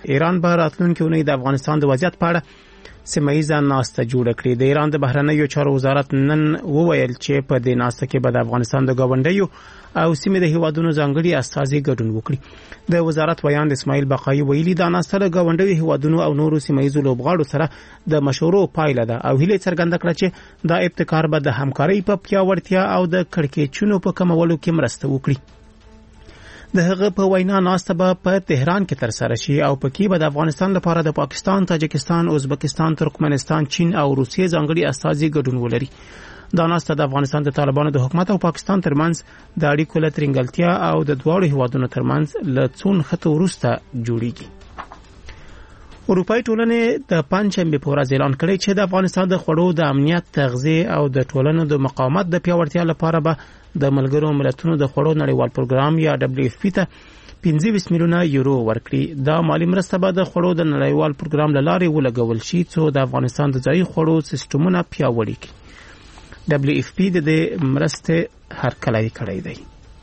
ایران به راتلونکي اونۍ د افغانستان د وضعیت په اړه سیمه‌ییزه ناسته جوړه کړې. د ایران د بهرنیو چارو وزارت نن وویل چې په دې ناسته کې به د افغانستان د ګاونډیو او سیمې د هیوادونو ځانګړي استازي ګډون وکړي. د وزارت ویاند اسماعیل بقایي ویلي دا ناسته د ګاونډیو هیوادونو او نورو سیمه‌ییزو لوبغاړو سره د مشورو پایله ده او هیله څرګنده کړه چې دا ابتکار به د همکارۍ په پیاوړتیا او د کړکېچونو په کمولو کې مرسته وکړي. د هغه په وینا ناسته به په تهران کې ترسره شي او پکې به د افغانستان لپاره د پاکستان، تاجکستان، ازبکستان، ترکمنستان، چین او روسیې ځانګړي استازي ګډون ولري. دا ناسته د افغانستان د طالبانو د حکومت او پاکستان ترمنځ د اړیکو له ترنګلتیا او د دواړو هیوادونو ترمنځ له څون خطو وروسته جوړیږي. اروپایي ټولنې د پنځشنبه په ورځ اعلان کړی چې د افغانستان د خوړو د امنیت، تغذیه او د ټولنو د مقاومت د پیاوړتیا لپاره به د ملګرو ملتونو د خوړو نړیوال پروګرام یا WFP ته 25 میلیونه یورو ورکړي. دا مالی مرسته به د خوړو د نړیوال پروګرام له لارې ولګول شي څو د افغانستان د ځایي خوړو سیستمونه پیاوړي کړي. WFP د دې مرسته هرکلی کړی دی.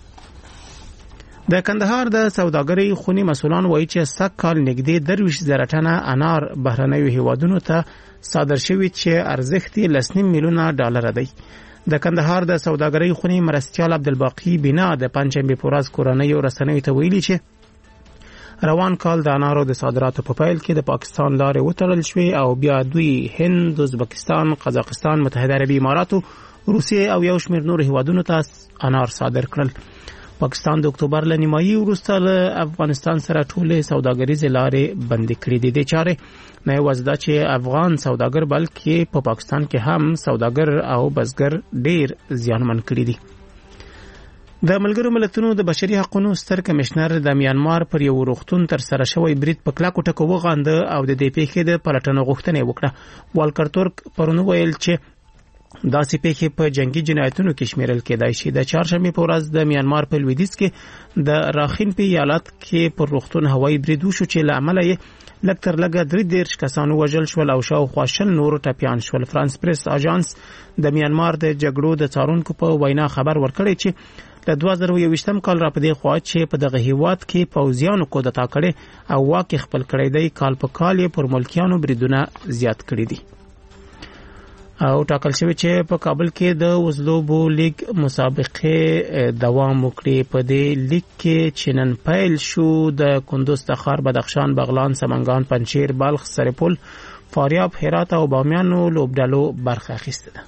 د کندهار د سوداګرۍ خونی مسولان وایي چې سږ کال نږدې 23,000 ټنه انار بهرنیو هیوادونو ته صادر شوي چې ارزښت یې 2 میلیونه ډالر دی. د کندهار د سوداګرۍ خونی مرستیال عبدالباقی بنا د پنځشنبه په ورځ کورنیو رسنیو ته ویلي چې روان کال د انارو د صادراتو په پیل کې د پاکستان لارې وتړل شوې او بیا دوی هند، ازبکستان، قزاقستان، متحده عربي اماراتو، روسیې او یو شمېر نور هیوادونو ته انار صادر کړل. پاکستان د اکتوبر له نیمایي وروسته له افغانستان سره ټولې سوداګریزې لارې بندې کړې دي. د چارې نه یوازې دا چې افغان سوداګر بلکې په پاکستان کې هم سوداګر او بزګر ډیر زیانمن کړي دي. د ملګرو ملتونو د بشري حقوقو ستر کمشنر د میانمار پر یو روغتون تر سره شوی برید په کلکو ټکو وغانده او د دې پیښې د پلټنې غوښتنه وکړه. والکر تورک پرون ویل چې داسې پیښې په جنگي جنایتونو کې شمیرل کېدای شي. د چهارشنبه په ورځ د میانمار په لویدیځ کې د راخین په ایالت کې پر روغتون هوایي برید وشو چې له امله یې لږ تر لږه 33 کسان وژل شول او شاوخوا 20 نور ټپیان شول. فرانس پریس اژانس د میانمار د جګړو د څارونکو په وینا خبر ورکړی چې له 2021 کال را پدې خوا چې په دغه هیواد کې پوځیانو کودتا کړي او واک خپل کړی دی، کال په کال یې پر ملکیانو بریدونه زیات کړي دي. او ټاکل شوی چې په کابل کې د وزلوبو لیگ مسابقه دوام وکړي. په دې لیگ کې چې نن پیل شو د کندوز، تخار، بدخشان، بغلان، سمنګان، پنجشیر، بلخ، سرپل، فاریاب، هرات او بامیانو لوبډلو برخه اخیسته ده.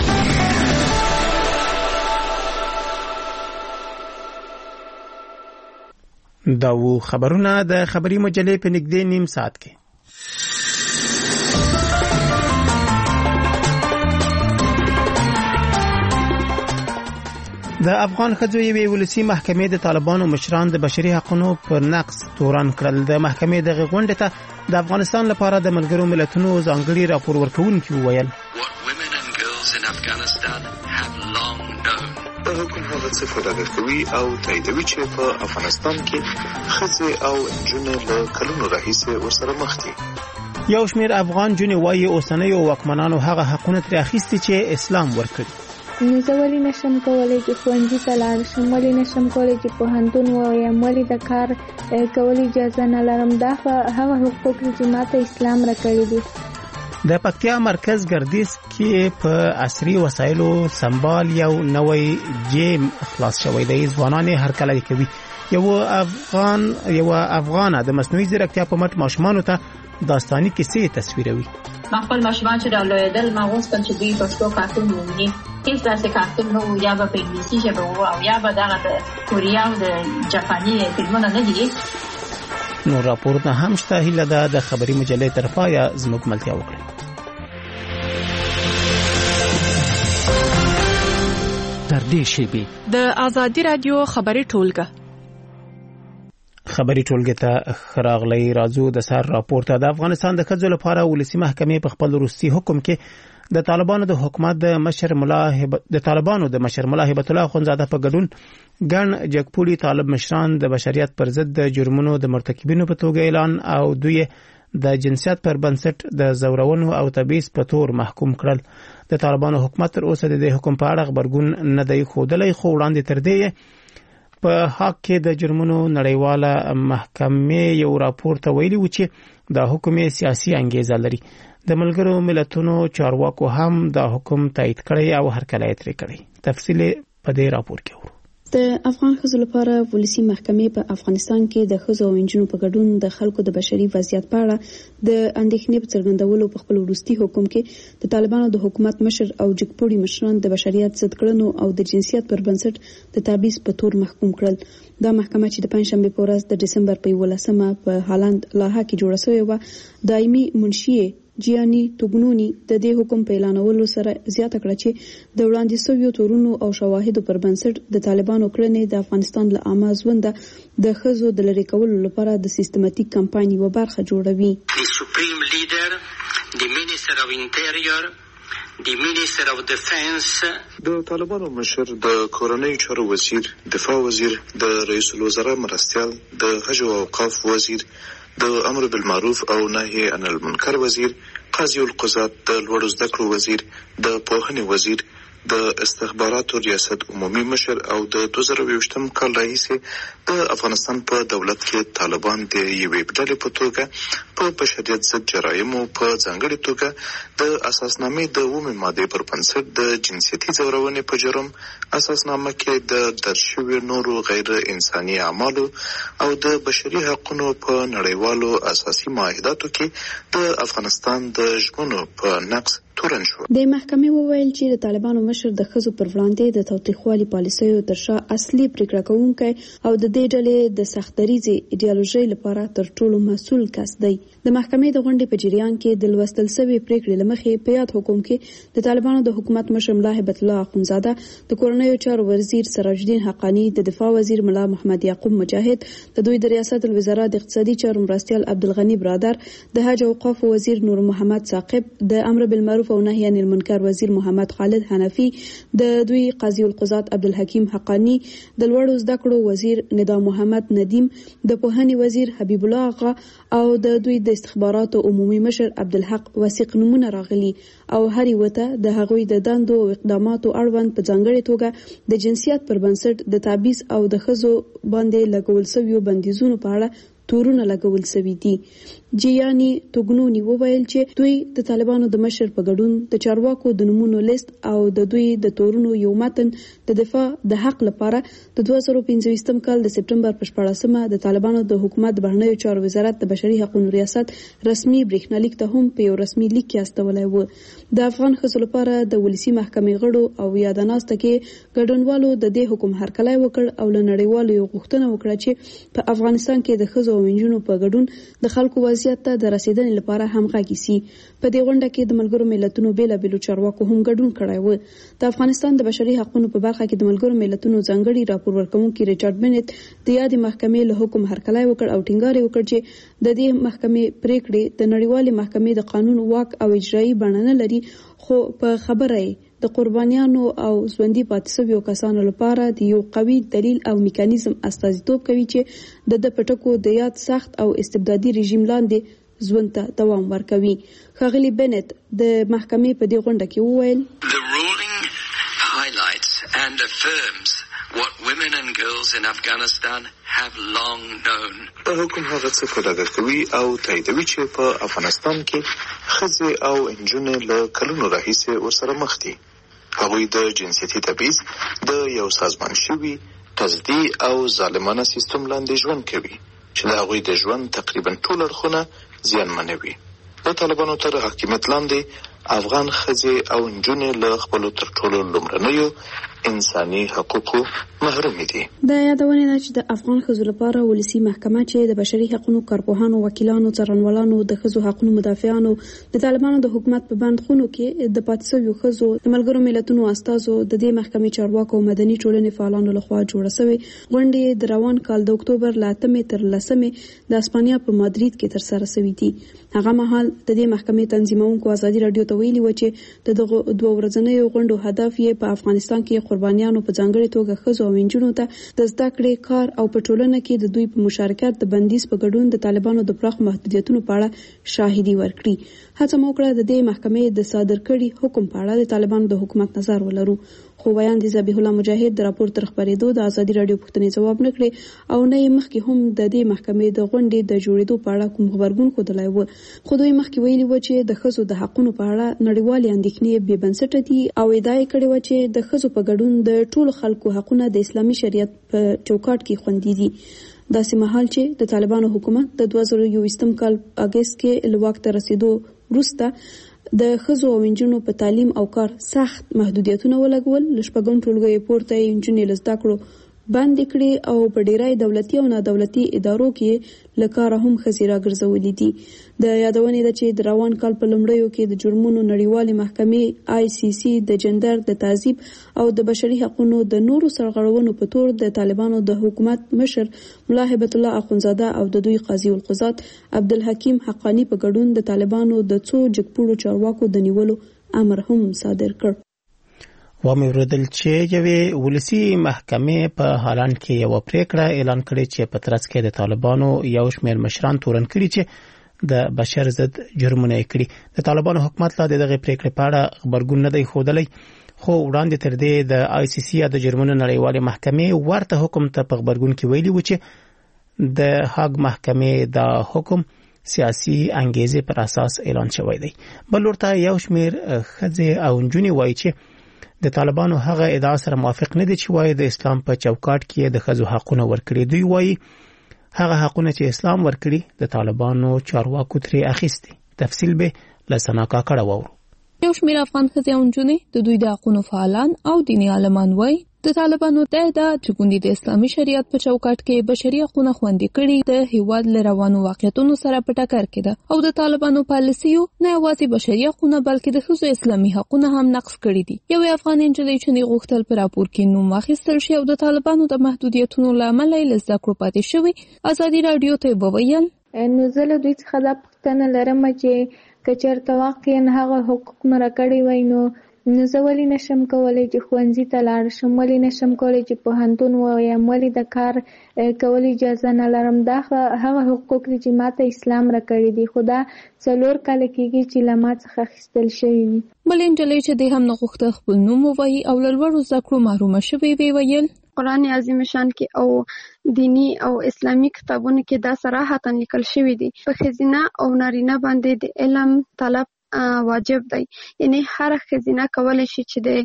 دا و خبرونه د خبري مجلې په نږدې نیم ساعت کې. د افغان ښځو یوې ولسي محکمې د طالبانو مشران د بشري حقوقو پر نقض تورن کړل. د محکمې دغه غونډه ته د افغانستان لپاره د ملګرو ملتونو ځانګړي راپور ورکوونکي وویل د حکومت هغه څه فداګر کوي او تاییدوي چې په افغانستان کې ښځې او نجونې له کلونو راهیسې ورسره مخ دي. یو شمېر افغان جونې وایي اوسنیو واکمنانو هغه حقونه ترې اخیستي چې اسلام ورکړي. نو زه ولې نشم کولی چې ښوونځي ته لاړ شم، ولې نشم کولی چې پوهنتون ووایم، ولې د کار کول اجازه نه لرم؟ دا هغه حقوق چې ماته اسلام راکړي دي. د پکتیا مرکز ګردیز کې په عصري وسایلو سنبال یو نوې جیم خلاص شوی دی. ځوانان هر کله کوي. یو افغانه د مصنوعي ځیرکتیا په مټ ماشومانو ته داستاني کیسې تصویروي. خپل ماشومان چې راولېدل ما غوښتل چې دوی پښتو کارتون وویني. هیڅ داسې کارتون نه و، یا به په انګلیسي ژبه و او یا به دغه د کوریا او د جاپاني فلمونه نه دي. نو راپورونه هم شته. هیله ده د خبري مجلې طرفه یا زموږ ملتیا وکړي. تر دې شیبې د آزادي رادیو خبري ټولګه خبري ټولګه ته خراغلی راځو. د سر راپورته د افغانستان د ښځو لپاره ولسي محکمې په خپل وروستي حکم کې د طالبانو د حکومت د مشر ملا هبت الله اخوندزاده په ګډون ګڼ جګپوړي طالب مشران د بشریت پر ضد د جرمونو د مرتکبینو په توګه اعلان او دوی د جنسیت پر بنسټ د زورونو او تبعیض په تور محکوم کړل. د طالبانو حکومت تر اوسه د حکم په اړه خبرګون نه دی ښودلی، خو وړاندې تر دې په حق کې د جرمونو نړیواله محکمې یو راپور ته ویلي و چې دا حکم سیاسي انګیزه لري. د ملګرو ملتونو چارواکو هم دا حکم تایید کړی او هرکلی ترې کړی. تفصیل په دې راپور کې ورو. د افغان ښځو لپاره ولسی محکمې په افغانستان کې د ښځو او نجونو په ګډون د خلکو د بشري وضعیت په اړه د اندېښنې په څرګندولو په خپل وروستي حکم کې د طالبانو د حکومت مشر او جګپوړي مشران د بشریت ضد کړنو او د جنسیت پر بنسټ د تبعیض په تور محکوم کړل. دا محکمه چې د پنځشنبه په ورځ د دسمبر په 11مه په هالند لاها کې جوړه شوې و، دایمي منشي جیانی توګنونی د دې حکم په اعلانولو سره زیاته کړه چې د وړاندې شویو تورونو او شواهدو پر بنسټ د طالبانو کړنې د افغانستان له عامه ژوند د ښځو د لرې کولو لپاره د سیستماتیک کمپاین یوه برخه جوړوي. The Supreme Leader, the Minister of Interior, the Minister of Defense، د طالبانو مشر، د کورنۍ چارو وزیر، دفاع وزیر، د رئیس الوزرا مرستیال، د حج او اوقاف وزیر، د امر بالمعروف او نهي عن المنکر وزیر، قاضي القضات، د لوړو زده کړو وزیر، د پوهنې وزیر، د استخباراتو ریاست عمومي مشر او د 2020 کال راهیسې د افغانستان په دولت کې طالبان د یوې ډلې په توګه په بشریت ضد جرایمو په ځانګړې توګه د اساسنامې د 9 ماده پر بنسټ د جنسیتي ځورونې په جرم، اساسنامه کې د درج شویو نورو غیر انساني اعمالو او د بشري حقوقو په نړیوالو اساسي معاهداتو کې د افغانستان د ژمنو په نقض تورن شو. د محکمې وویل چې د طالبانو مشر د ښځو پر وړاندې د تاوتریخوالي پالیسیو تر شا اصلي پریکړه کوونکی او د دې ډلې د سختدریزې ایډیالوژۍ لپاره تر ټولو مسؤل کس دی. د محکمې د غونډې په جریان کې د لوستل شوې پریکړې له مخې په یاد حکم کې د طالبانو د حکومت مشر ملا هیبت الله اخونزاده، د کورنیو چارو وزیر سراج الدین حقانی، د دفاع وزیر ملا محمد یعقوب مجاهد، د دوی د ریاست الوزرا د اقتصادي چارو مرستیال عبدالغنی برادر، د حج او اوقاف وزیر نور محمد ثاقب، د امر بالمعروف او نهي عن المنکر وزیر محمد خالد حنفی، د دوی قاضي القضات عبدالحکیم حقانی، د لوړو زده کړو وزیر ندا محمد ندیم، د پوهنې وزیر حبیب الله آغا او د دوی د استخباراتو عمومي مشر عبدالحق وثیق نمونه راغلي او هر وته د هغوی د دندو او اقداماتو اړوند په ځانګړې توګه د جنسیت پر بنسټ د تبعیض او د ښځو باندې لګول شویو بندیزونو په اړه تورونه لګول شوي دي. جیانی توګنونی وویل چې دوی د طالبانو د مشر په ګډون د چارواکو د نمونو لیست او د دوی د تورونو یو متن د دفاع د حق لپاره د 2015 کال د سپټمبر په 14مه د طالبانو د حکومت بهرنیو چارو وزارت د بشري حقوقو ریاست رسمي برېښنالیک ته هم په یو رسمي لیک کې استولای و. د افغان ښځو لپاره د ولسی محکمې غړو او یادناسته کې ګډونوالو د دې حکم هرکلی وکړ او له نړیوالو یو غوښتنه وکړه چې په افغانستان کې د ښځو او نجونو په ګډون د خلکو وضعیت ته د رسیدنې لپاره همغږي سي. په دې غونډه کې د ملګرو ملتونو بیلابیلو چارواکو هم ګډون کړی و. د افغانستان د بشري حقوقو په برخه کې د ملګرو ملتونو ځانګړي راپور ورکوونکي ریچارډ بنت د یادې محکمې له حکم هرکلی وکړ او ټینګار وکړ چې د دې محکمې پریکړې د نړیوالې محکمې د قانون واک او اجرایي بڼه نه لري، خو په خبره د قربانیانو او ژوندي پاتې شویو کسانو لپاره د یو قوي دلیل او میکانیزم استازیتوب کوي چې د پټکو د یاد سخت او استبدادي رژیم لاندې ژوند ته دوام ورکوي. ښاغلي بنت د محکمې په دې غونډه کې وویل The ruling highlights and affirms what women and girls in Afghanistan have long known. دا حکم هغه څه په ډاګه کوي او تاییدوي چې په افغانستان کې ښځې او نجونې له کلونو راهیسې ورسره مخ دي. هغوی د جنسیتي تبعیض د یو سازمان شوي تصدي او ظالمانه سیستم لاندې ژوند کوي چې د هغوی د ژوند تقریبا ټول اړخونه زیانمنوي. د طالبانو تر حاکمیت لاندې افغان ښځې او نجونې له خپلو تر ټولو لومړنیو انساني حقوقو محرومې دي. دا یادونه ده چې د افغان ښځو لپاره ولسی محکمه چې د بشري حقوقو کارپوهانو، وکیلانو، څارنوالانو، د ښځو حقوقو مدافعانو، د طالبانو د حکومت په بندخونو کې د پاتې شویو ښځو، د ملګرو ملتونو استازو، د دې محکمې چارواکو او مدني ټولنې فعالانو لخوا جوړه شوې غونډې د روان کال د اکتوبر له 8 تر 10 د اسپانیا په مادرید کې تر سره شوې دي. هغه مهال د دې محکمې تنظیمونکو ازادي رادیو ته ویلي و چې د دغه 2 ورځنیو غونډو هدف یې په افغانستان کې قربانیانو په ځانګړي توګه ښځو او نجونو ته د زده کړې، کار او په ټولنه کې د دوی په مشارکت د بندیز په ګډون د طالبانو د پراخ محدودیتونو په اړه شاهدي ورکړي. هڅه مو وکړه د دې محکمې د صادر کړي حکم په اړه د طالبانو د حکومت نظر ولرو، خو ویاندې ذبیح الله مجاهد د راپور تر خپرېدو د ازادي راډیو پوښتنې ځواب نه کړې او نه یې مخکې هم د دې محکمې د غونډې د جوړېدو په اړه کوم غبرګون ښودلی و. خو دوی مخکې ویلي و چې د ښځو د حقونو په اړه نړیوالې اندېښنې بې بنسټه دي او ادعا یې کړې وه چې د ښځو په ګډون د ټولو خلکو حقونه د اسلامي شریعت په چوکاټ کې خوندي دي. داسې مهال چې د طالبانو حکومت د 2021 کال اګست کې له واک ته رسېدو وروسته د ښځو او نجونو په تعلیم او کار سخت محدودیتونه ولګول، له شپږم ټولګیو پورته یې نجونې له زده کړو بندې کړې او په ډیری دولتي او نادولتي ادارو کې له کاره هم ښځې راګرځولې دي. د یادونې ده چې د روان کال په لومړیو کې د جرمونو نړیوالې محکمې ICC د جندر د تعذیب او د بشري حقوقو د نورو سرغړونو په تور د طالبانو د حکومت مشر ملا هبت الله اخونزاده او د دوی قاضي القضات عبدالحکیم حقانی په ګډون د طالبانو د څو جګپوړو چارواکو د نیولو امر هم صادر کړ. ومې وردل چې یوې ولسي محکمې په هالند کې یو پریکړه اعلان کړې چې په ترڅ کې د طالبانو یو شمېر مشران تورن کړي چې د بشر ضد جرمونه کړي. د طالبانو حکومت لا دغه پریکړې په اړه خبرګون نه دی ښودلی، خو وړاندې تر دې د ICC یا د جرمونو نړیوالې محکمې ورته حکم ته په خبرګون کې ویلي و چې د هاګ محکمې دا حکم سیاسي انګیزې پر اساس اعلان شوی دی. بل ورته یو شمېر ښځې او نجونې وایي چې د طالبانو هغه ادعا سره موافق نه دي چې وایي د اسلام په چوکاټ کې د ښځو حقونه ورکړي. دوی وایي هغه حقونه چې اسلام ورکړي د طالبانو چارواکو ترې اخیستي. تفصیل به له سنا کاکړه واورو. یو شمېر افغان ښځې او نجونې د دوی د حقونو فعالان او دیني عالمان وایي د طالبانو د چې ګوندې د اسلامي شریعت په چوکاټ کې بشري حقونه خوندي کړي د هیواد له روانو واقعیتونو سره په ټکر کې ده او د طالبانو پالیسیو نه یوازې بشري حقونه بلکې د ښځو اسلامي حقونه هم نقض کړي دي. یو افغان نجلۍ چې غوښتل په راپور کې نوم واخیستل شي او د طالبانو د محدودیتونو له امله یې له زده کړو پاتې شوی، ازادي راډیو ته وویل نو زه له دوی څخه دا پوښتنه لرم چې که چېرته واقعا هغه حقوق مراکړي وای نو زه ولې نشم کولی چې ښوونځي ته لاړ شم، ولې نشم کولی چې پوهنتون ووایم، ولې د کار کولو اجازه نه لرم. دا هغه حقوق دي چې ماته اسلام راکړي دي، خو دا 4 کاله کېږي چې له ما څخه اخیستل شوي دي. بلې نجلۍ چې دې هم نه غوښته خپل نوم ووایي او له لوړو زده کړو محرومه شوې ویې ویل قرآن عظیم شان کې او دینی او اسلامی کتابونو کې دا صراحتاً لیکل شوی دی په ښځینه او نارینه باندې د علم طلب واجب دی. یعنی هر ښځینه کولی شي چې د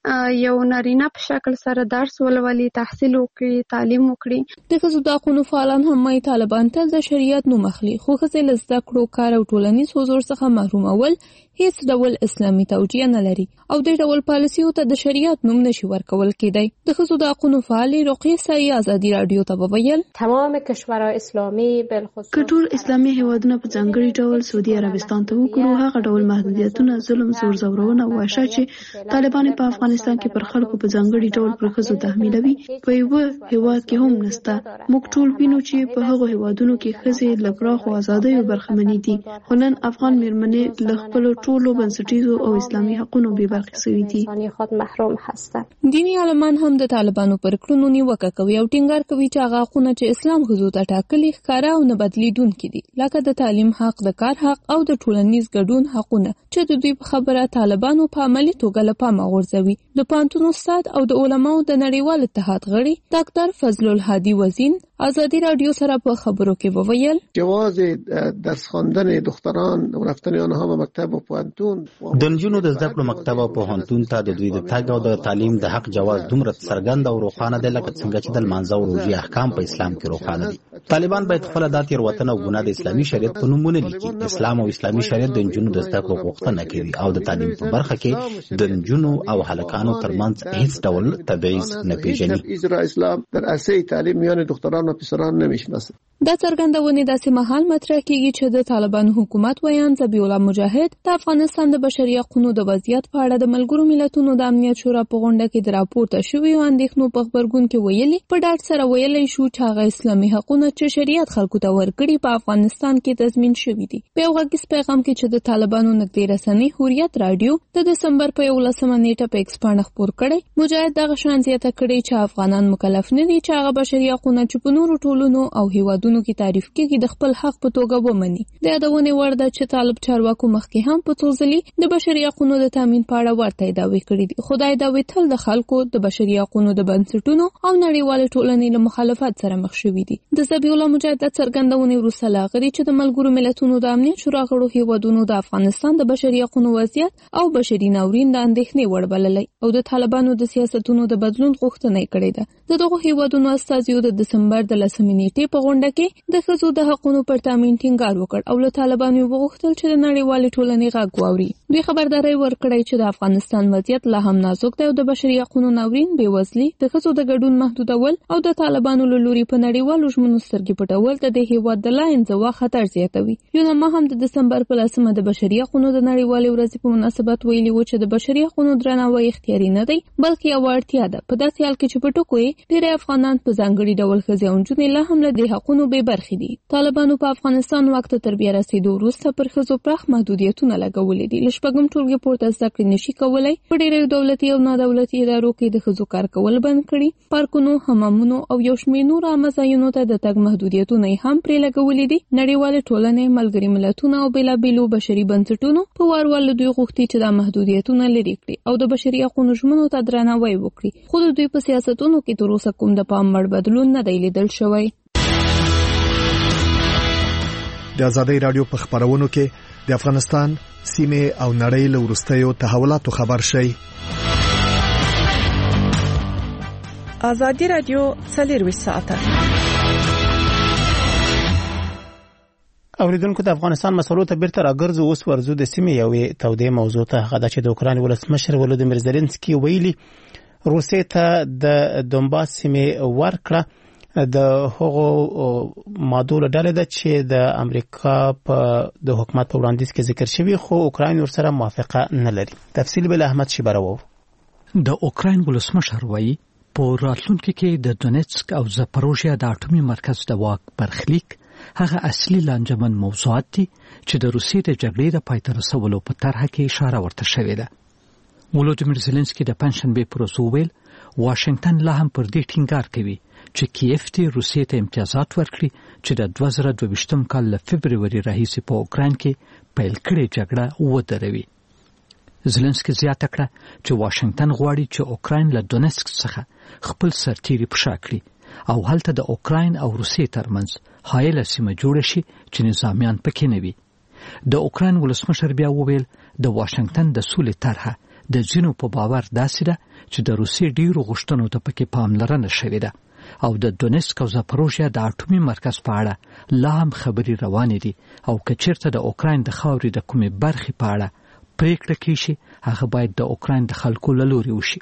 یو نارینه په شکل سره درس ولولي، تحصیل وکړي، تعلیم وکړي. د ښځو د حقونو فعالان هم وايي طالبان تل د شریعت نوم اخلي، خو ښځې له زده کړو، کار او ټولنیز حضور څخه محرومول هیڅ ډول اسلامي توجیه نه لري او د ډول پالیسیو ته د شریعت نوم نشي ورکول کېدی. د ښځو د حقونو فعالې رقیه سایي ازادي راډیو ته وویل تمام کشورهای اسلامي بالخصوص که ټول اسلامي هیوادونه په ځانګړي ډول سعودي عربستان ته وګورو، هغه ډول محدودیتونه، ظلم، زور زورونه او وحشت چې طالبان په افغانستان کې پر خلکو په ځانګړي ډول پر ښځو تحمیلوي په یو هیواد کې هم نشته. موږ ټول وینو چې په هغو هیوادونو کې ښځې له پراخو ازادیو برخمنې دي، خو نن افغان میرمنې له خپلو ټولو بنسټیزو او اسلامي حقونو بې برخې شوي دي. دیني عالمان هم د طالبانو پر کړنو نیوکه کوي او ټینګار کوي چې هغه حقونه چې اسلام ښځو ته ټاکلي ښکاره او نه بدلیدونکي دي، لکه د تعلیم حق، د کار حق او د ټولنیز ګډون حقونه چې د دوی په خبره طالبانو په عملي توګه له پامه غورځوي. د پوهنتون استاد او د علماو د نړیوال اتحاد غړي ډاکټر فضل الهادي وزین ازادي راډیو سره په خبرو کې وویل جواز درس خواندن دختران و رفتن آنها به مکتب و پوهنتون د نجونو د زده کړو مکتب او پوهنتون ته د دوی د تګ او د تعلیم د حق جواز دومره څرګند او روښانه دی لکه څنګه چې د لمانځه او روژې احکام په اسلام کې روښانه دي. طالبان باید خپله دا تېروتنه او ګناه د اسلامي شریعت په نوم ونه لیکي. اسلام او اسلامي شریعت د نجونو د زده کړو غوښتنه کوي او د تعلیم په برخه کې د نجونو او هلکانو ترمنځ هیڅ ډول تبعیض نه پیژني. اسلام در اصل تعلیم میان دختران و پسران نمیشناسه. دا څرګندونه داسې مهال مطرح کیږي چې د طالبانو حکومت ویان ذبیح الله مجاهد د افغانستان د بشري حقوقو د وضعیت په اړه د ملګرو ملتونو د امنیت شورا په غونډه کې د راپورته شویو اندېښنو په خبرګون کې ویلي په ډاډ سره ویلی شو چې هغه اسلامي حقونه حقوقیت چې شریعت خلکو ته ورکړي په افغانستان کې تضمین شوی دي. په یو غږیز پیغام کې چې د طالبانو نږدې رسنۍ حریت رادیو د دسمبر په 11 نیټه په ایکس باندې خبر کړي، مجاهد دغه شان زیاته کړي چې افغانان مکلف نه دي چې هغه بشري حقوقونه چې په نورو ټولنو او هیوادونو کې تعریف کیږي د خپل حق په توګه ومني. د یادونې وړ ده چې طالب چارواکو مخکې هم په توزلی د بشري حقوقو د تامین په اړه ورته دعوی کړې دي. خدای دا ویتل د خلکو د بشري حقوقو د بنسټونو او نړیوال ټولنې له مخالفت سره مخ شوې دي. د ذبیح الله مجاهد څرګندونې وروسته لاغري چې د ملګرو ملتونو د امنیت شورا غړو هیوادونو د افغانستان د بشري حقوقو وضعیت او بشري ناورین د اندېښنې وړ بللی او د طالبانو د سیاستونو د بدلون غوښتنه کړې ده. دغه هیوادونو استازیو د دسمبر د 10 نیټې په غونډه کې د ښځو د حقوقو پر تامین ټینګار وکړ او له طالبانو وغوښتل چې د نړیوال ټولنې غږ واوري. دوی خبرداري ورکړې چې د افغانستان وضعیت لا هم نازک دی او د بشري حقوقو ناورین، بېوزلي، د ښځو د ګډون محدودول او د طالبانو له لوري په نړیوالو ژمنو سترګې پټول د دې هیواد د لا انزوا خطر زیاتوي. یونما هم د دسمبر په 10 د بشري حقوقو د نړیوالې ورځې په مناسبت ویلي و چې د بشري حقوقو درناوی اختیاري نه دی بلکې یو اړتیا ده. په داسې حال کې چې په ټکو یې ډېری افغانان په ځانګړي ډول ښځې او نجونې لا هم له دې حقونو بې برخې دي. طالبانو په افغانستان واک ته تر بیا رسېدو وروسته پر ښځو پراخ محدودیتونه لګولي دي. له شپږم ټولګي پورته زده کړې نشي کولی. په ډېرو دولتي او نادولتي ادارو کې د ښځو کار کول بند کړي. پارکونو، حمامونو او یو شمېر نور عامه ځایونو ته د تګ محدودیتونه یې هم پرې لګولي دي. نړیوالې ټولنې، ملګري ملتونه او بېلابېلو بشري بنسټونو په وار وار له دوی غوښتي چې دا محدودیتونه لرې کړي او د بشري حقوقو ژمنو ته درناوی وکړي. خو د دوی په سیاستونو کې تر اوسه کوم د پام وړ بدلون نه دی لیدل شوی. د ازادۍ رادیو په خبرونو کې د افغانستان سیمه او نړۍ له وروستیو تحولاتو خبر شي. ازادي رادیو 24 ساعته. اوریدونکو د افغانستان مسلو ته بیرته راګرځو. اوس ورزو د سیمې یوې تودې موضوع ته هغه چې د اوکراین ولسمشر ولودیمیر زيلنسکي ویلي روسیې ته د دونباس سیمې ورکړه د هغو مادو له ډلې ده چې د امریکا په د حکومت په وړاندیز کې ذکر شوی، خو اوکراین ورسره موافقه نه لري. تفصیل به احمد شیبرو. د اوکراین ولسمشر وایي په راتلونکي کې د دونیتسک او زاپروژیا د اټومي مرکز د واک برخلیک هغه اصلي لانجمن موضوعات دي چې د روسیې د جګړې د پای ته رسولو په طرحه کې اشاره ورته شوې ده. ولودیمیر زيلنسکي د پنځشنبه پر ورځ ویل واشنگټن لا هم پر دې ټینګار کوي چې کیف ته روسیې ته امتیازات ورکړي چې د 2022 کال له فبرवरी راهیسې په اوکراین کې پیل کړې جګړه ودروي. زيلنسکي زیاته کړه چې واشنگټن غواړي چې اوکراین له دونیتسک څخه خپل سرتیري پښا کړي او هلته د اوکراین او روسیې ترمنځ حایله سیمه جوړ شي چې نظامیان پکې نه وي. د اوکراین ولسمشر بیا وویل د واشنگټن د سولې طرحه د ځینو په باور داسې ده چې د روسیې ډیرو غوښتنو ته پکې پاملرنه شوې ده او د دونیتسک او زاپروژیا د اټومي مرکز په اړه لا هم خبرې روانې دي او که چیرته د اوکراین د خاورې د کومې برخې په اړه پریکړه کیږي هغه باید د اوکراین د خلکو له لوري وشي.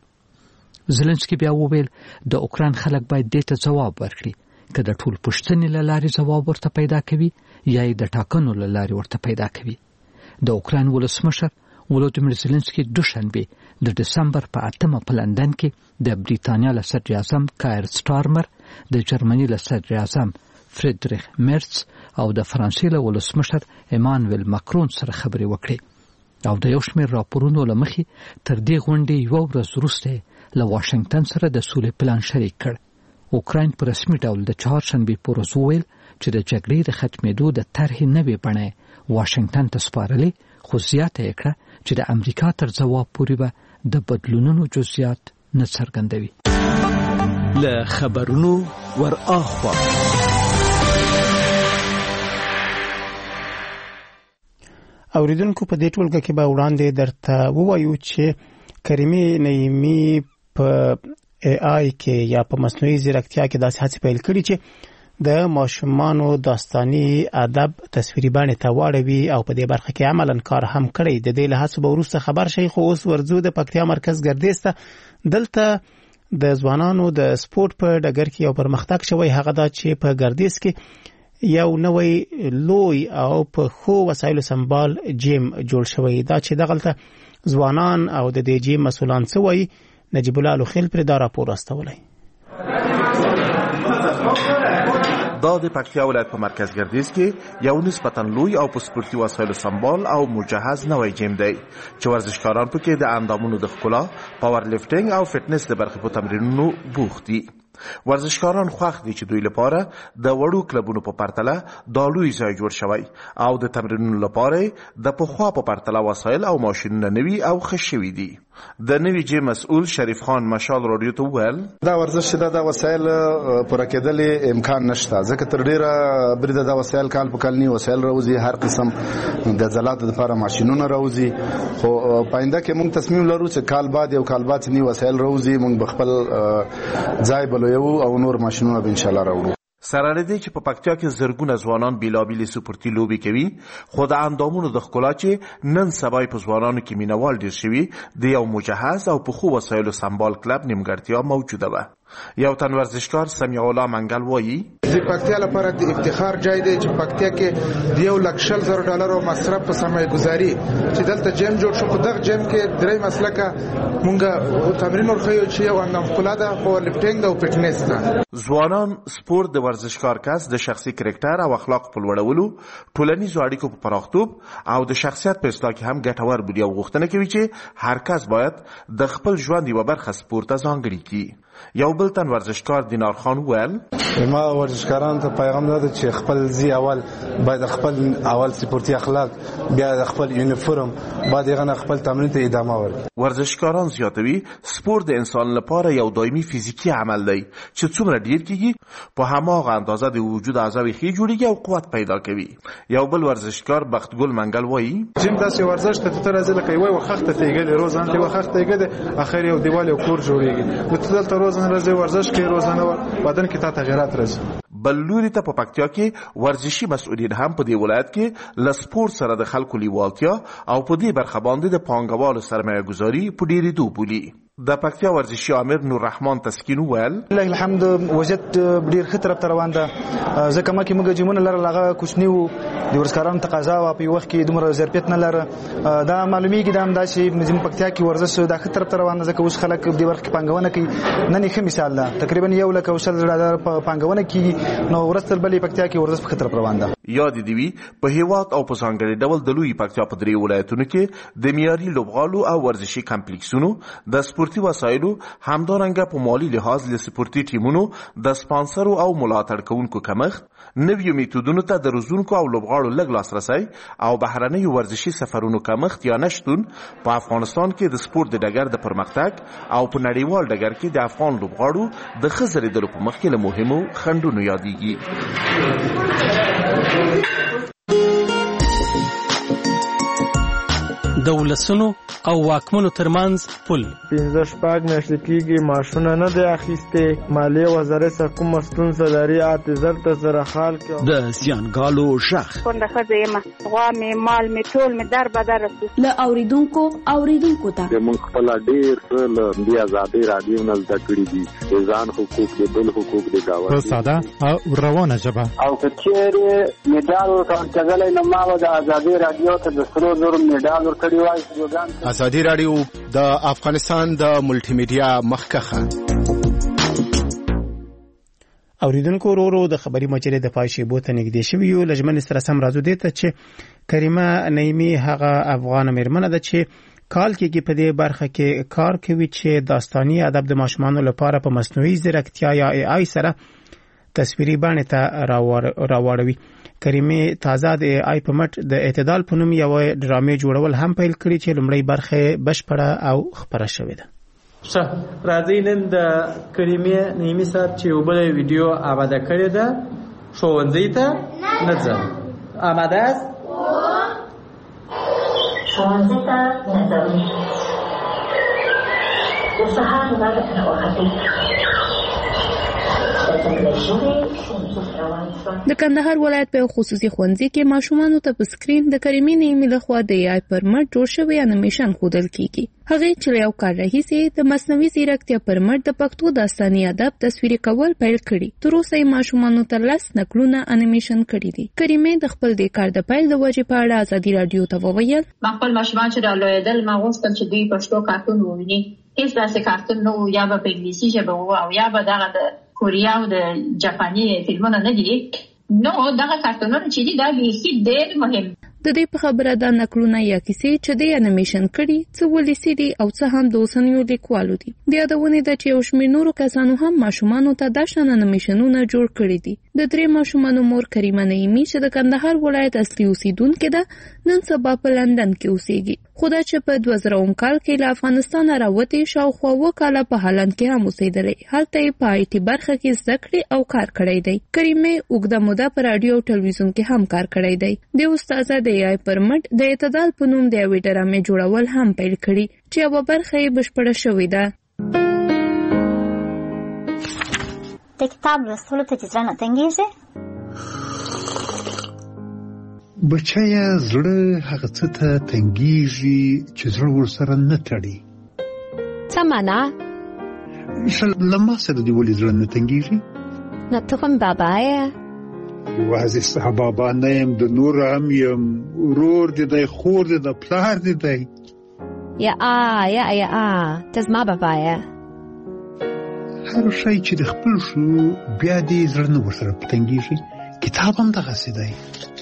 زيلنسکي بیا وویل د اوکراین خلک باید دې ته ځواب ورکړي که د ټول پوښتنې له لارې ځواب ورته پیدا کوي یا د ټاکنو له لارې ورته پیدا کوي. د اوکراین ولسمشر ولودیمیر زيلنسکي دوشنبه د دسمبر په 8 په لندن کې د بریتانیا له صدر اعظم کایر سټارمر، د جرمني له صدر اعظم فریدریخ مرتز او د فرانسې له ولسمشر ایمانوئل ماکرون سره خبرې وکړې او د یو شمېر راپورونو له مخې تر دې غونډې یو ورځ وروسته له واشنگټن سره د سولې پلان شریک کړ. اوکراین په رسمي ډول د چهارشنبه په ورځ وویل چې د جګړې د ختمېدو د طرحې نوې بڼه واشنگټن ته سپارلې، خو زیاته یې کړه چې د امریکا تر ځواب پورې به د بدلونونو جزئیات نه څرګندوي. له خبرونو ور اخوا اوریدونکو په دې ټولګه کې به وړاندې درته ووایو چې کریمي نعیمي په AI کې یا په مصنوعي ځیرکتیا کې داسې هڅې پیل کړي چې د ماشومانو داستاني ادب تصویري بڼې ته واړوي او په دې برخه کې عملاً کار هم کړی. د دې له هڅو به وروسته خبر شي. خو اوس ورځو د پکتیا مرکز ګردیز ته دلته د ځوانانو د سپورت په ډګر کې یو پرمختګ شوی. هغه دا چې په ګردیز کې یو نوې لوی او په خو وسایلو سمبال جیم جوړ شوی. دا چې دغلته ځوانان او د دې جیم مسولان څه وایي، نجیب الله لوخیل پر دا راپور استولای. دا د پکتیا ولایت په مرکز ګردیز کې یو نسبتا لوی او په سپورتي وسایلو سمبال او مجهز نوی جیم دی چې ورزشکاران پکې د اندامونو د ښکلا، پاور لیفټینګ او فټنس د برخې په تمرینونو بوخت دي. ورزشکاران خوښ دي چې دوی لپاره د وړو کلبونو په پرتله دا لوی ځای جوړ شوی او د تمرینونو لپاره د پخوا په پرتله وسایل او ماشینونه نوي او ښه شوي دي. د نوي جیم مسؤل شریف خان مشال رادیو ته وویل دا ورزش چې دا وسایل پوره کېدل امکان نشته، ځکه تر ډیره بریده دا وسایل کال په کال نی وسایل راوځي، هر قسم د عضلاتو لپاره ماشینونه راوځي، خو پاینده کې موږ تصمیم لرو چې کال بعد یو کال بعد نی وسایل راوځي، موږ بخپل ځای بلویو او نور ماشینونه به ان شاء الله راوړو. سره لدی چې په پکتیا کې زرګونه ځوانان بیلابیل سپورتي لوبي کوي، خو د اندامونو د ښکلا چې نن سبا په ځوانانو کې مینوال ډیر شوي د یو مجهز او په خو وسایلو سمبال کلب نیمګړتیا موجوده ده. یو تن ورزشکار سمیع الله منګل وایي د پکتیا لپاره د افتخار جای دی چې پکتیا کې د $1,00,000 مصرف په سرمایه گذاري چې دلته جیم جوړ شو. په دغه جیم کې درې مسلکه مونږه تمرین ورخیو چې یو اندام ښکلا ده، پاور لیفټینګ او فټنس ده. ځوانان سپورت د ورزشکار کس د شخصي کرکټر او اخلاق په لوړولو، ټولنیزو اړیکو په پراختوب او د شخصیت په اصلاح کې هم ګټور بولي او غوښتنه کوي چې هر کس باید د خپل ژوند یوه برخه سپورت ته ځانګړې کړي. یو بل تن ورزشکار دینار خان وویل ما ورزشکاران ته پیغام ده چې خپل ځي اول باید خپل اول سپورتي اخلاق، بیا خپل یونیفورم، بعد یې خپل تمرین ته ادامه ورکړي. ورزشکاران زیاتوي سپورت د انسان لپاره یو دایمي فزیکی عمل دی چې څومره ډیر کیږي په هماغه اندازه د وجود اعضاء ښې جوړیږي او قوت پیدا کوي. یو بل ورزشکار بختګل منګل وایي جیم داسې ورزش ته تر ازل کوي وای وخت ته تیګل روزانه ته وخت تیګل اخر یو دیوال یو کور جوړیږي، نو تدل ته روزانه راځي ورزش کې روزانه بدن کې تا تغیرات راځي. بل لوري ته په پکتیا کې ورزشي مسؤلین هم په دې ولایت کې له سپورت سره د خلکو لیوالتیا او په دې برخه باندې د پانګوالو سرمایه ګذاري په ډېرېدو بولي. د پکتیا ورزشي امیر نور رحمان تسکین وویل لله الحمد وضعیت ډیر ښه طرف ته روان ده، ځکه مکه موږ جیمونه لرل هغه کوچني وو، د ورزشکارانو تقاضا وه په وخت کې دومره ظرفیت نه لره. دا معلومیږي دا هم دا چې زموږ پکتیا کې ورزش دا ښه طرف ته روان ده، ځکه اوس خلک دې برخه کې پانګونه کوي. نن یې ښه مثال ده، تقریبا $1,00,000 پانګونه کیږي، نو ورځ تر بلې پکتیا کې ورزش په ښه طرف روان ده. یاد دې وي په هیواد او په ځانګړي ډول د لوی پکتیا په درې ولایتونو کې د معیاري لوبغالو او ورزشي کمپلیکسونو د سپورتي وسایلو همدارنګه په مالی لحاظ له سپورتي ټیمونو د سپانسرو او ملاتړ کوونکو کمښت، نویو میتودونو ته د روزونکو او لوبغاړو لږ لاسرسی او بهرنیو ورزشي سفرونو کمښت یا نشتون په افغانستان کې د سپورت د ډګر د پرمختګ او په نړیوال ډګر کې د افغان لوبغاړو د ښه ځلېدلو په مخ کې له مهمو خنډونو یادېږي. د ولسونو او واکمنو ترمنځ پل 15 میاشتې کېږي معاشونه نه دی اخیستې، مالیې وزارت څخه کومه ستونزه لري، اعتذار ته سره حال کې د زیانګالو غږ کونډه ښځه یم، غوا مې مال مې ټول مې در بدر رسي. له اوریدونکو ته موږ خپل ډېر څه له دې ازادۍ راډیو نه زده کړي دي، د ځان حقوق د بل حقوق د گاونډي په ساده او روانه ژبه. او که چېرې مډال ورکړلی نو ما به د ازادۍ راډیو ته د سرو زرو مډال ورکړی وای. ازادي راډیو د افغانستان د ملټي میډیا مخکخه. اوریدونکو ورو د خبري مجلې د پایشيبو ته نږدې شوی یو لجمن سره سم راځو دي ته چې کریمه نعیمي هغه افغان مېرمنه ده چې کال کې په دې برخه کې کار کوي چې داستاني ادب د ماشومانو لپاره په مصنوعي ځیرکتیا یا AI سره تصویري بڼه ته راوړوي. کریمه تازه د AI په مټ د اعتدال په نوم یو ډرامې جوړول هم پیل کړی چې لومړی برخه بشپړه او خبره شوې ده. راځي نن د کریمه نعیمي صاحب چې یو بل ویډیو آماده کړی ده، ښوونځي ته نه ځم. آماده است؟ ښوونځي ته نه ځم. د سهار لمر راوختی. د کندهار ولایت په خصوصي ښوونځي کې ماشومانو ته په سکرین د کریمې نعیمي لخوا د AI پر مټ جوړ شوی انیمیشن ښودل کیږي. هغه چې یو کال راهیسې د مصنوعي ځیرکتیا پر مټ د پښتو داستاني ادب تصویري کول پیل کړي. تر اوسه یې ماشومانو ته 10 نقلونه انیمیشن کړي دي. کریمې د خپل د کار د پیل د وجې په اړه ازادي رادیو ته وویل خپل ماشومان چې رالوېدل ما غوښتل چې دوی پښتو کارتون وویني. هیڅ داسې کارتون نه و، یا به په انګلیسي ژبه و او یا به دغه د کوریا او د جاپاني فلمونه نه دي. نو دغه کارتونونه چې دي دا بیخي ډېر مهم. د دې په خبره دا نقلونه یا کیسې چې د انیمیشن کړي څه ولسی دي او څه هم د اوسنیو لیکوالو دي. د یادونه ده چې یو شمېر نورو کسانو هم ماشومانو ته دا شان انیمیشنونه جوړ کړي دي. د 3 ماشومانو مور کریمه نعیمي چې د کندهار ولایت اصلي اوسیدونکې ده نن سبا په لندن کې اوسېږي. خو دا چې په 2000 کال کې له افغانستان راوتې شاوخوا 2 کاله په هالند کې هم اوسېدلې. هلته یې په آی ټي برخه کې زده کړې او کار کړی دی. کریمه اوږده موده په رادیو او ټلویزیون کې هم کار کړی دی. د استاد د ای پر مټ د اعتدال په نوم د یوې ډرامې جوړول هم پیل کړي چې یوه برخه یې بشپړه شوې ده. د کتاب لوستلو ته زړه نه تنګېږي؟ بچیه زړه هغه څه ته تنګېږي چې زړه ورسره نه تړي. څه معنا؟ له ما سره دې ولې زړه نه تنګېږي؟ نو ته خو مې بابا یې. یوازې ستا بابا نه یم، د نور هم یم. ورور دې دی، خور دې ده، پلار دې دی. یا ته زما بابا یې. هر شی چې د خپل شو بیا دې زړه نه ورسره تنګېږي. کتاب هم دغسې دی.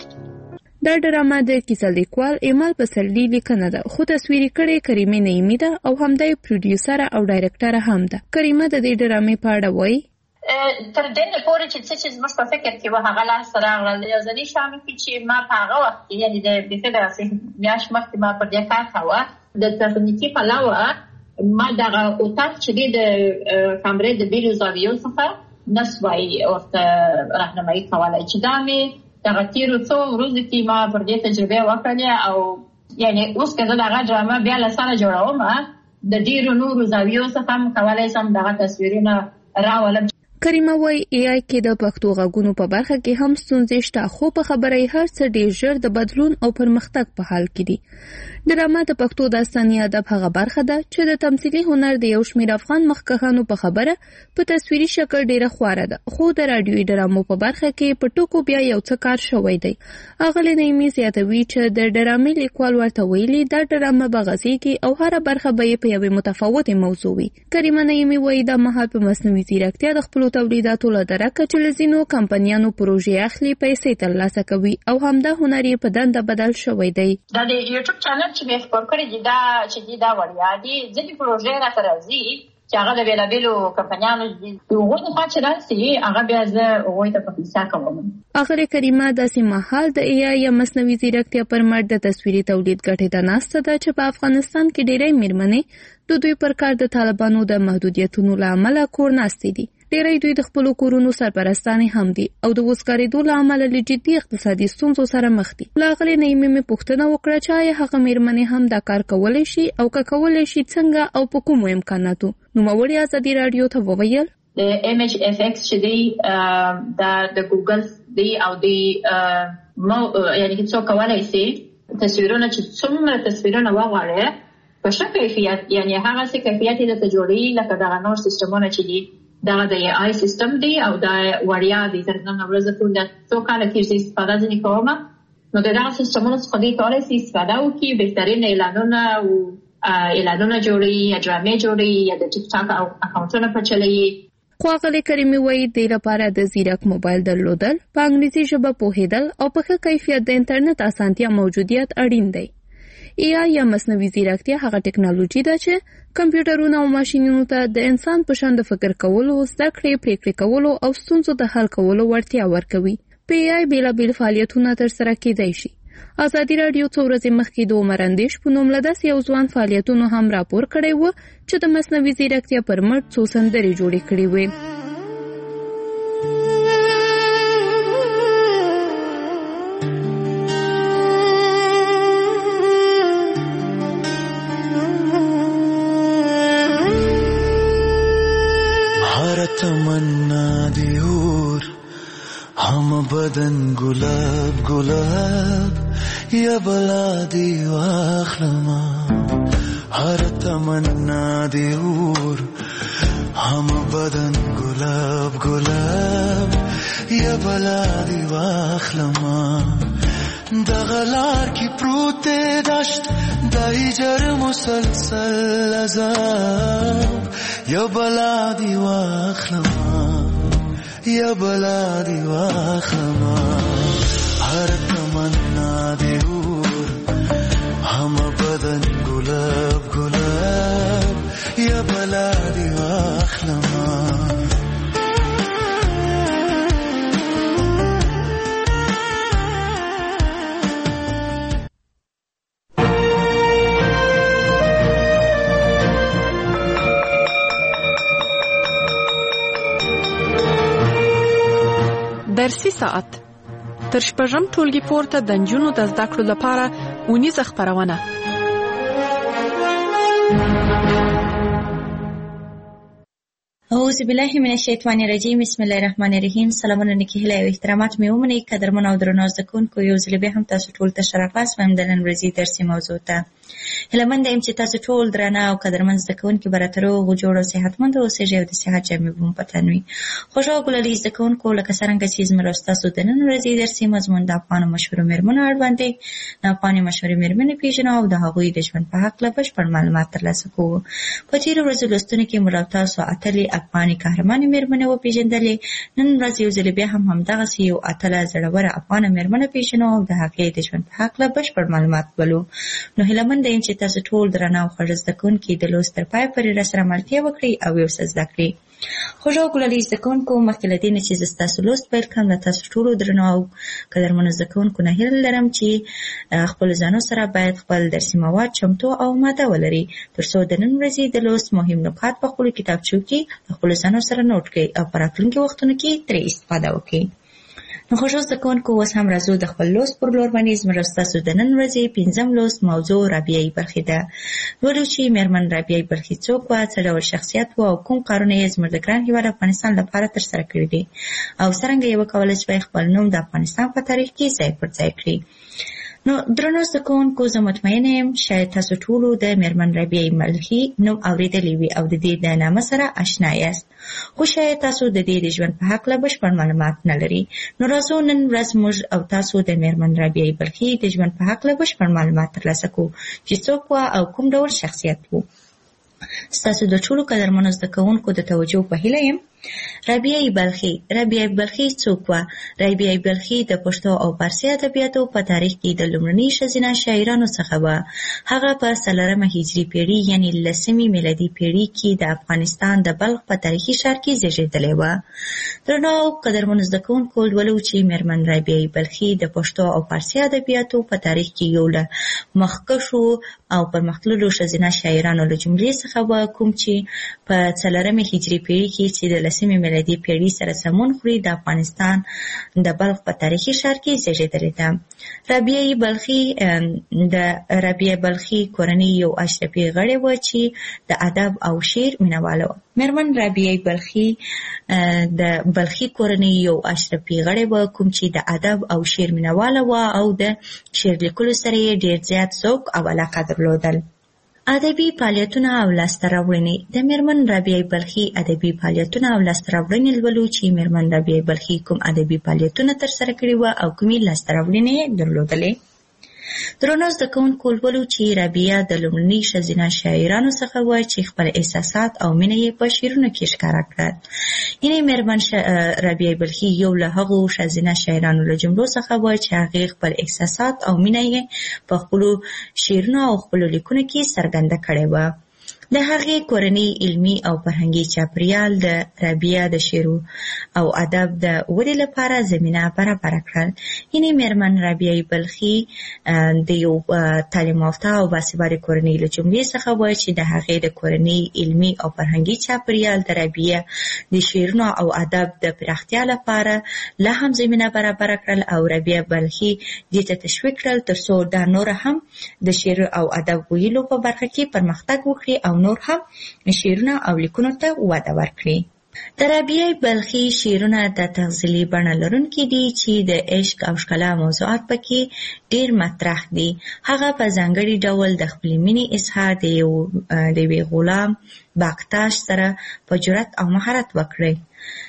دا ډرامه د کیسه لیکوال ایمل پسرلي لیکنه ده، خو تصویري کړې کریمه نعیمي ده او همدای پروډیوسر او ډایرکټر هم ده. کریمه د دې ډرامې په اړه وایي تر دې نه پورې چې څه چې زموږ په فکر کې وه هغه لاس راغلل. یو ځلي شامل کې چې ما په هغه وخت کې یعنې د بیخي دغسې میاشت مخکې ما پر دې کار کوه، د تخنیکي پلوه ما دغه اتاق چې دی د کامرې د بیلو زاویو څخه نه سوای ورته راهنمایي کولی چې دا مې دغه تېرو څو ورځو کې ما پر دې تجربې وکړلې او یعنې اوس که زه دغه ډرامه بیا له سره جوړوم د ډېرو نورو زاویو څخه هم کولی شم دغه تصویرونه راولم. کریمه وای ای آی کې د پښتو غږونو په برخه کې هم ستونزې شته، خو په خبره یې هر څه ډېر ژر د بدلون او پرمختګ په حال کې دي. ډرامه د پښتو داستاني ادب هغه برخه ده چې د تمثیلي هنر د یو شمېر افغان مخکښانو په خبره په تصویري شکل ډېره خواره ده، خو د راډیوي ډرامو په برخه کې په ټکو بیا یو څه کار شوی دی. اغلې نعیمي زیاتوي چې د ډرامې لیکوال ورته ویلي دا ډرامه به غځېږي او هره برخه به یې په یوې متفاوتې موضوع وي. کریمه نعیمي وایي دا مهال په مصنوعي ځیرکتیا د خپلو تولیداتو له درکه چې له ځینو کمپنیانو پروژې اخلي پیسې ترلاسه کوي او همدا هنر یې په دنده بدل شوی دی. دا د یوټیوب چینل چې مې خپور کړی دی دا چې دی دا وړیا دي ځینې پروژې راته راځي چې هغه د بېلابېلو کمپنیانو دي. هغوی خوا چې راسي هغه بیا زه هغوی ته په پیسه کوم. اخر کریمه داسې مهال د ای آی یا مصنوعي ځیرکتیا پر مټ د تصویري تولید ګټې ته ناسته ده چې په افغانستان کې ډېری مېرمنې د دوی پر کار د طالبانو د محدودیتونو له امله کور ناستې دي. ډېری دوی د خپلو کورونو سرپرستانې هم دي او د وزګارېدو له امله له جدي اقتصادي ستونزو سره مخ دي. له هغې نعیمې مې پوښتنه وکړه چې آیا هغه مېرمنې هم دا کار کولی شي او که کولی شي څنګه او په کومو امکاناتو. نوموړې ازادي راډیو ته وویل د ایمیج اف ایکس چې دی دا د ګوګل دی او دی یعنې چې څوک کولی شي تصویرونه چې څومره تصویرونه وغواړي په ښه کیفیت یعنې هغسې کیفیت یې درته جوړوي لکه دغه نور سیسټمونه چې دي دغه د ای آی سیستم دی او دا وړیا دی. تر نن ورځې ټول د څو کاله کېږي استفاده ځینې کومه نو د دغه سیستمونو څخه دوی کولی شي استفاده وکړي، بهترین اعلانونه جوړوي یا ډرامې جوړوي یا د ټیک ټاک اکاونټونه په چلوي. خو اغلې کریمې وایي دې لپاره د ځیرک موبایل درلودل، په انګریزي ژبه پوهېدل او په ښه کیفیت د انټرنیټ اسانتیا موجودیت اړین دی. ای آی یا مصنوعي ځیرکتیا هغه ټکنالوژي ده چې کمپیوټرونو او ماشینونو ته د انسان په شان د فکر کولو، زده کړې، پریکړې کولو او ستونزو د حل کولو وړتیا ورکوي. په ای آی بېلابېل فعالیتونه ترسره کېدای شي. ازادي راډیو څو ورځې مخکې د عمر اندیش په نوم له داسې یو ځوان فعالیتونو هم راپور کړی و چې د مصنوعي ځیرکتیا پر مټ څو سندرې جوړې کړې وې. तमन्ना दी और हम बदन गुलाब गुलाब या बला दी वाखलमा हर तमन्ना दी और हम बदन गुलाब गुलाब या बला दी वाखलमा दगलार की प्रूते दश्त दाई जर मुसलसल अजाब या बला दी वाखलमा یا بلا دی واخلما هر تمنا دی اور هم بدن گلاب گلاب یا بلا دی واخلما درسي ساعت تر شپږم ټولګي پورته د نجونو د زده کړو لپاره اونیزه خپرونه. اعوذ بالله من الشیطان الرجیم. بسم الله الرحمن الرحیم. سلامونه نیکی هیله او احترامات مې ومنئ قدرمن او درنو زده کوونکو، یو ځل بیا هم تاسو ټول ته شرافت وایم د نن ورځې درسي موضوع ته. هیلهمند یم چې تاسو ټول درانه او قدرمن زده کوونکي به راته روغ جوړ او صحتمند اوسئ او د صحت جامې به مو په تن وي. خوږو او ګلالي زده کوونکو، لکه څرنګه چې زموږ او ستاسو د نن ورځې درسي مضمون د افغانو مشهورو مېرمنو اړوند دی. د افغاني مشهورې مېرمنې پېژنو او د هغوی د ژوند په هکله بشپړ معلومات ترلاسه کوو. په تېرو ورځو لوستونو کې موږ او تاسو اتلې افغاني قهرمانې مېرمنې وپېژندلې. نن ورځ یو ځل بیا هم همدغسې یو اتله زړوره افغانه مېرمنه پېژنو او د هغې د ژوند په هکله بشپړ معلومات ولو. نو هیلهمند یم چې تاسو ټول درانه او خوږ زده کوونکي د لوست تر پایه پورې راسره ملتیا وکړئ او یو څه زده کړئ. خوږو او ګلالي زده کوونکو، مخکې له دې نه چې زه ستاسو لوست پیل کړم، له تاسو ټولو درنو او قدرمنو زده کوونکو نه هیله لرم چې خپلو ځانو سره باید خپل درسي مواد چمتو او ماده ولرئ، تر څو د نن ورځې د لوست مهم نکات په خپلو کتابچو کې له خپلو ځانو سره نوټ کړئ او په راتلونکي وختونو کې ترې استفاده وکړئ. نو خوږو زده کوونکو، اوس هم راځو د خپل لوست پر لور باندې. زموږ ستاسو د نن ورځې 5م لوست موضوع رابعه بلخي ده. لولو چې مېرمن رابعه بلخي څوک وه، څه ډول شخصیت و او کوم کارونه یې زموږ د ګران هېواد افغانستان لپاره ترسره کړي دي او څرنګه یې وکولی شوی خپل نوم د افغانستان په تاریخ کې ځای پر ځای کړي. نو درنو زده کوونکو، زه مطمئنه یم شاید تاسو ټولو د مېرمن رابعه بلخي نوم اورېدلی وي او د دې د نامه سره اشنا یاست، خو شاید تاسو د دې د ژوند په هکله بشپړ معلومات نه لرئ. نو راځو نن ورځ موږ او تاسو د مېرمن رابعه بلخي د ژوند په هکله بشپړ معلومات ترلاسه کوو چې څوک وه او کوم ډول شخصیت و. ستاسو د ټولو قدرمنو زده کوونکو د توجه په هیله یم. رابعه بلخي څوک وه؟ رابعه بلخي د پښتو او فارسي ادبیاتو په تاریخ کې د لومړنۍ ښځینه شاعرانو څخه وه. هغه په 4مه هجري پیړۍ یعنې 10مې میلادي پیړۍ کې د افغانستان د بلخ په تاریخي ښار کې زیږېدلې وه. درنو او قدرمنو زده کوونکو، لولو چې مېرمن رابعه بلخي د پښتو او فارسي ادبیاتو په تاریخ کې یو له مخکښو او پرمختللو ښځینه شاعرانو له جملې څخه وه، کوم چې په 4مې هجري پیړۍ کې چې د 10مې میلادي پیړۍ سره سمون خوري د افغانستان د بلخ په تاریخي ښار کې زیږېدلې ده. د رابعه بلخي کورنۍ یو اشرفي غړې وه چې د ادب او شعر مینهواله وه. مېرمن رابعه بلخي د بلخي کورنۍ یو اشرفي غړې وه کوم چې د ادب او شعر مینهواله وه او د شعر لیکلو سره یې ډېر زیات ذوق او علاقه درلودل. ادبي فعالیتونه او لاسته راوړنې. د مېرمن رابعه بلخي ادبي فعالیتونه او لاسته راوړنې لولو چې مېرمن رابعه بلخي کوم ادبي فعالیتونه ترسره کړي وه او کومې لاسته راوړنې یې درلودلې. درنو زده کوونکو، لولو چې رابعه د لومړنۍ ښځینه شاعرانو څخه وه چې خپل احساسات او مینه یې په شعرونو کې ښکاره کړل. یعنې مېرمن رابعه بلخي یو له هغو ښځینه شاعرانو له جملو څخه وه چې هغې خپل احساسات او مینه یې په خپلو شعرونو او خپلو لیکنو کې څرګنده کړې وه. د هغې کورنۍ علمي او فرهنګي چاپېریال د رابعه د شعر او ادب د ودې لپاره زمینه برابره کړل. یعنې مېرمن رابعه بلخي د یو تعلیم یافته او باسواده کورنۍ له جملې څخه وه چې د هغې د کورنۍ علمي او فرهنګي چاپېریال د رابعه د شعرونو او ادب د پراختیا لپاره لا هم زمینه برابره کړل او رابعه بلخي دې ته تشویق کړل تر څو دا نور هم د شعر او ادب ویلو په برخه کې پرمختګ وکړي او نور هم شعرونه او لیکنو ته وده ورکړي. د رابعه بلخي شعرونه د تغزلي بڼه لرونکي دي چې د عشق او ښکلا موضوعات پکې ډېر مطرح دي. هغه په ځانګړي ډول د خپلې مینې اظهار د یوې غلام باکتاش سره په جرأت او مهارت وکړي.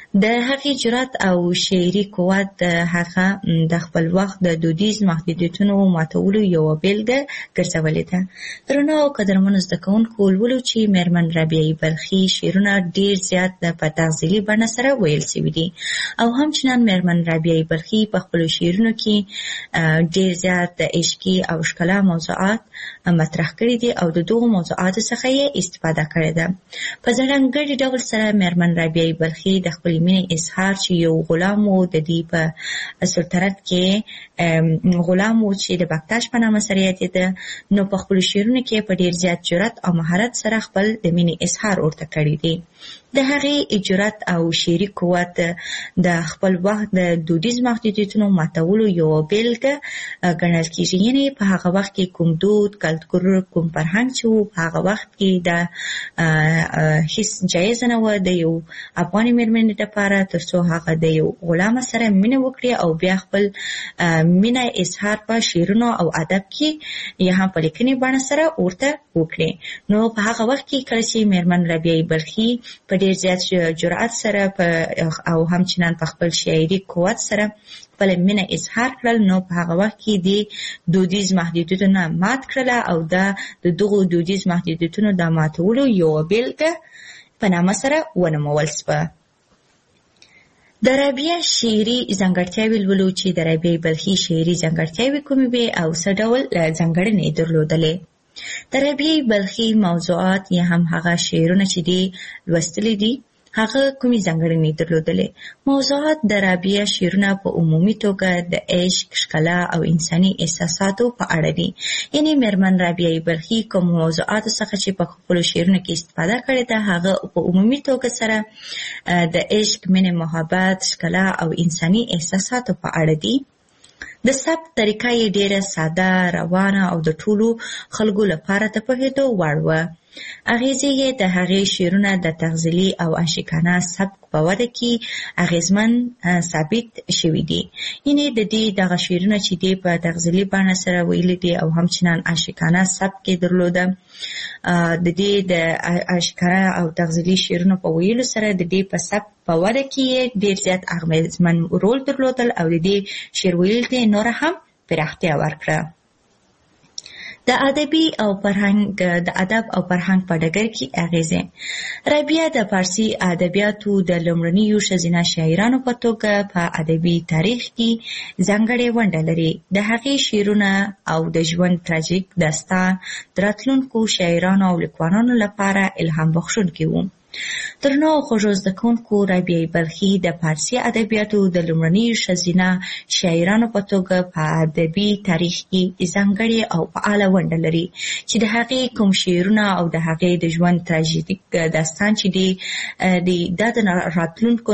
د هغې جرأت او شعري قوت هغه د خپل وخت د دودیز محدودیتونو ماتولو یوه بیلګه ګرځولې ده. درنو او قدرمنو زده کوونکو، ولولو چې میرمن رابعه بلخي شعرونه ډېر زیات په تغزلي بڼه سره ویل شوي دي او همچنان میرمن رابعه بلخي په خپلو شعرونو کې ډېر زیات د عشقي او ښکلا موضوعات مطرح کړي دي او د دغو موضوعاتو څخه یې استفاده کړې ده. په ځانګړي ډول سره میرمن رابعه بلخي د خپلې مینې اظهار چې یو غلام و، د دې په سلطنت کې غلام و چې د بکتاش په نامه سره یادېده، نو په خپلو شعرونو کې په ډېر زیات جرأت او مهارت سره خپل د مینې اظهار ورته کړی دی. د هغې جرأت او شعري قوت د خپل وخت د دودیز محدودیتونو ماتولو یوه بیلګه ګڼل کېږي. یعنې په هغه وخت کې کوم دود، کلتور، کوم فرهنګ چې و، په هغه وخت کې دا هیڅ جایزه نه وه د یو افغاني مېرمنې لپاره تر څو هغه د یو غلامه سره مینه وکړي او بیا خپل مینه اظهار په شعرونو او ادب کې یا هم په لیکنې بڼه سره ورته وکړي. نو په هغه وخت کې کله چې میرمن رابعه بلخي په ډېر زیات جرأت سره او همچنان په خپل شاعري قوت سره خپل مینه اظهار کړل، نو په هغه وخت کې د دودیز محدودیتونه مات کړله او د دغو دودیز محدودیتونو د ماتولو یوه بیلګه په نامه سره ونومول شوه. د رابعه شعري ځانګړتیاوې لولو چې د رابعه بلخي شعري ځانګړتیاوې کومې وې او څه ډول ځانګړنې یې درلودلې. د رابعه بلخي موضوعات یا هم هغه شعرونه چې دي لوستلي دي هغه کومې ځانګړنې درلودلې. موضوعات د رابعه شعرونه په عمومي توګه د عشق، ښکلا او انساني احساساتو په اړه دي. یعنې میرمن رابعه بلخي کوم موضوعاتو څخه چې په خپلو شعرونو کې استفاده کړې ده هغه په عمومي توګه سره د عشق، مینې، محبت، ښکلا او انساني احساساتو په اړه دي. د ثبت طریقه یې ډېره ساده، روانه او د ټولو خلکو لپاره د پوهېدو وړ وه. اغیزې یې د هغې شعرونه د تغزلي او عاشقانه سبک په وده کې اغیزمن ثابت شوي دي. یعنې د دې دغه شعرونه چې دی په تغزلي بڼه سره ویلي دي او همچنان عاشقانه سبک یې درلوده. د دې د عاشقانه او تغزلي شعرونو په ویلو سره د دې په سبک په وده کې یې ډېر زیات اغیزمن رول درلودل او د دې شعر ویل ته نوره هم پراختیا ورکړه. د ادب او فرهنګ په ډګر کې اغیزې. رابعه د فارسي ادبیاتو د لومړنیو ښځینه شاعرانو په توګه په ادبي تاریخ کې ځانګړې ونډه لري. د هغې شعرونه او د ژوند تراژیک داستان د راتلونکو شاعرانو او لیکوالانو لپاره الهام بخښونکي وو. درنو او خوږو زده کوونکو، رابعه بلخي د فارسي ادبیاتو د لومړنیو ښځینه شاعرانو په توګه په ادبي تاریخ کې ځانګړې او فعاله ونډه لري چې د هغې کوم شعرونه او د هغې د ژوند تراژیک داستان چې دی دا د راتلونکو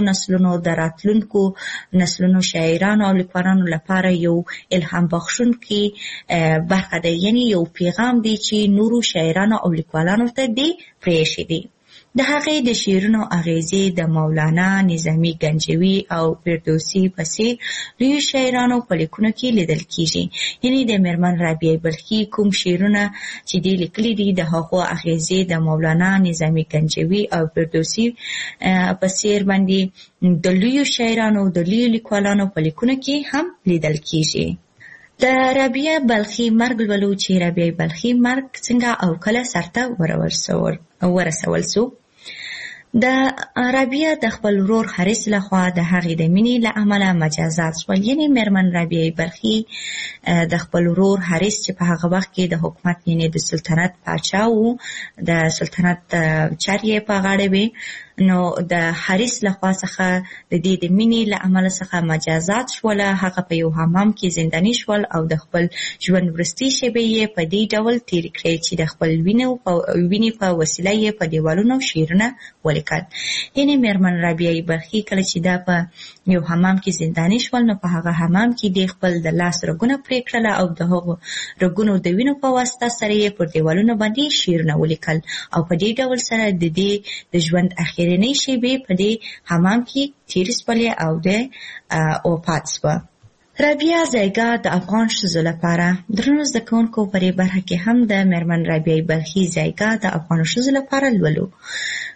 نسلونو شاعرانو او لیکوالانو لپاره یو الهام بخښونکی برخه ده. یعنې یو پیغام دی چې نورو شاعرانو او لیکوالانو ته دی پرېښی دی. د هغې د شعرونو اغیزې د مولانا، نظامي گنجوي او فردوسي په څېر لویو شاعرانو په لیکنو کې لیدل کېږي. یعنې د میرمن رابعه بلخي کوم شعرونه چې دی لیکلي دي د هغو اغیزې د مولانا، نظامي گنجوي او فردوسي په څېر باندې د لویو شاعرانو د لویو لیکوالانو په لیکنو کې هم لیدل کېږي. د رابعه بلخي مرګ لولو چې رابعه بلخي مرګ څنګه او کله سرته ورسول سو. د رابعه د خپل ورور حارث لخوا د هغې د مینې له امله مجازات شول. یعنې میرمن رابعه بلخي د خپل ورور حارث چې په هغه وخت کې د حکومت یعنې د سلطنت پاچا و، د سلطنت چارې یې په غاړه وې، نو د حارث لخوا څخه د دې د مینې له امله څخه مجازات شول. هغه په یو حمام کې زنداني شول او د خپل ژوند وروستۍ شېبې یې په دې ډول تېرې کړې چې د خپل وینې په وسیله یې په دیوالونو شعرونه ولیکل. یعنې میرمن رابعه بلخي کله چې دا په یو حمام کې زنداني شول، نو په هغه حمام کې د خپل د لاس رګونه پرې کړله او د هغو رګونو د وینو په واسطه سره یې پر دیوالونو باندې شعرونه ولیکل او په دې ډول سره د دې د ژوند اخرنۍ شېبې په دې حمام کې تېرې شولې او د وفات شوه. رابعه ځایګه د افغان ښځو لپاره. درنو زده کوونکو، په دې برخه کې هم د میرمن رابعه بلخي ځایګه د افغان ښځو لپاره لولو.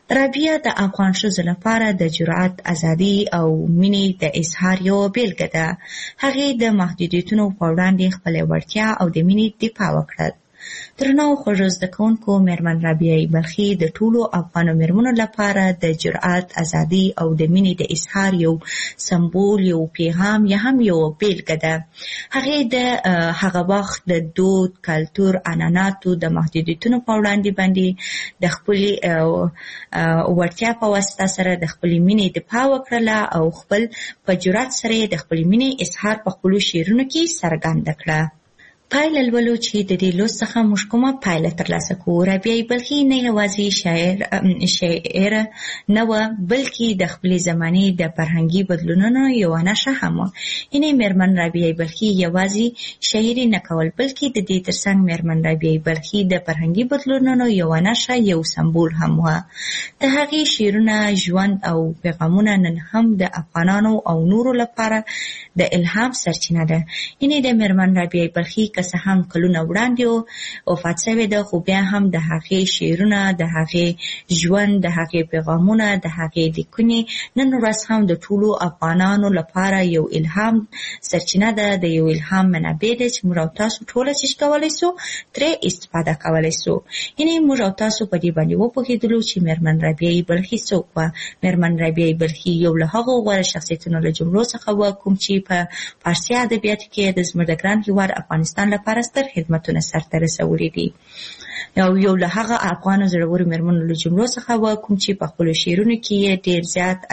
رابعه د افغان ښځو لپاره د جرأت، ازادي او مینې د اظهار یو بیلګه ده. هغې د محدودیتونو په وړاندې خپله وړتیا او د مینې دفاع وکړه. درنو خوږو زده کوونکو، میرمن رابعه بلخي د ټولو افغانو میرمنو لپاره د جرأت، ازادي او د مینې د اظهار یو سمبول، یو پیغام یا هم یو بیلګه ده. هغې د هغه وخت د دود، کلتور، عنعناتو د محدودیتونو په وړاندې باندې د خپلې وړتیا په واسطه سره د خپلې مینې دفاع وکړله او خپل په جرأت سره د خپلې مینې اظهار په خپلو شعرونو کې څرګنده کړه. پایله لولو چې د دې لوست څخه موږ کومه پایله ترلاسه کوو. رابعه بلخي نه یوازې شاعر نه وه، بلکې د خپلې زمانې د فرهنګي بدلونونو یوه نښه هم وه. یعنې میرمن رابعه بلخي یوازې شاعري نه کول، بلکې د دې ترڅنګ میرمن رابعه بلخي د فرهنګي بدلونونو یوه نښه، یو سمبول هم وه. د هغې شعرونه، ژوند او پیغامونه نن هم د افغانانو او نورو لپاره د الهام سرچینه ده. یعنې د میرمن رابعه بلخي که څه هم کلونه وړاندې وفات شوې ده، خو بیا هم د هغې شعرونه، د هغې ژوند، د هغې پیغامونه، د هغې لیکنې نن ورځ هم د ټولو افغانانو لپاره یو الهام سرچینه ده، د یو الهام منابع ده چې موږ او تاسو ټوله چې کولی سو ترې استفاده کولی سو. یعنې موږ او تاسو په دې باندې وپوهېدلو چې میرمن رابعه بلخي څوک وه. میرمن رابعه بلخي یو له هغو غوره شخصیتونو له جملو څخه وه کوم چې په فارسي ادبیاتو کې د زموږ د ګران هېواد افغانستان لپاره ستر خدمتونه سرته رسولي دي. یو له هغه افغانو زړورو میرمنو له جملو څخه وه کوم چې په خپلو شعرونو کې ډېر زیات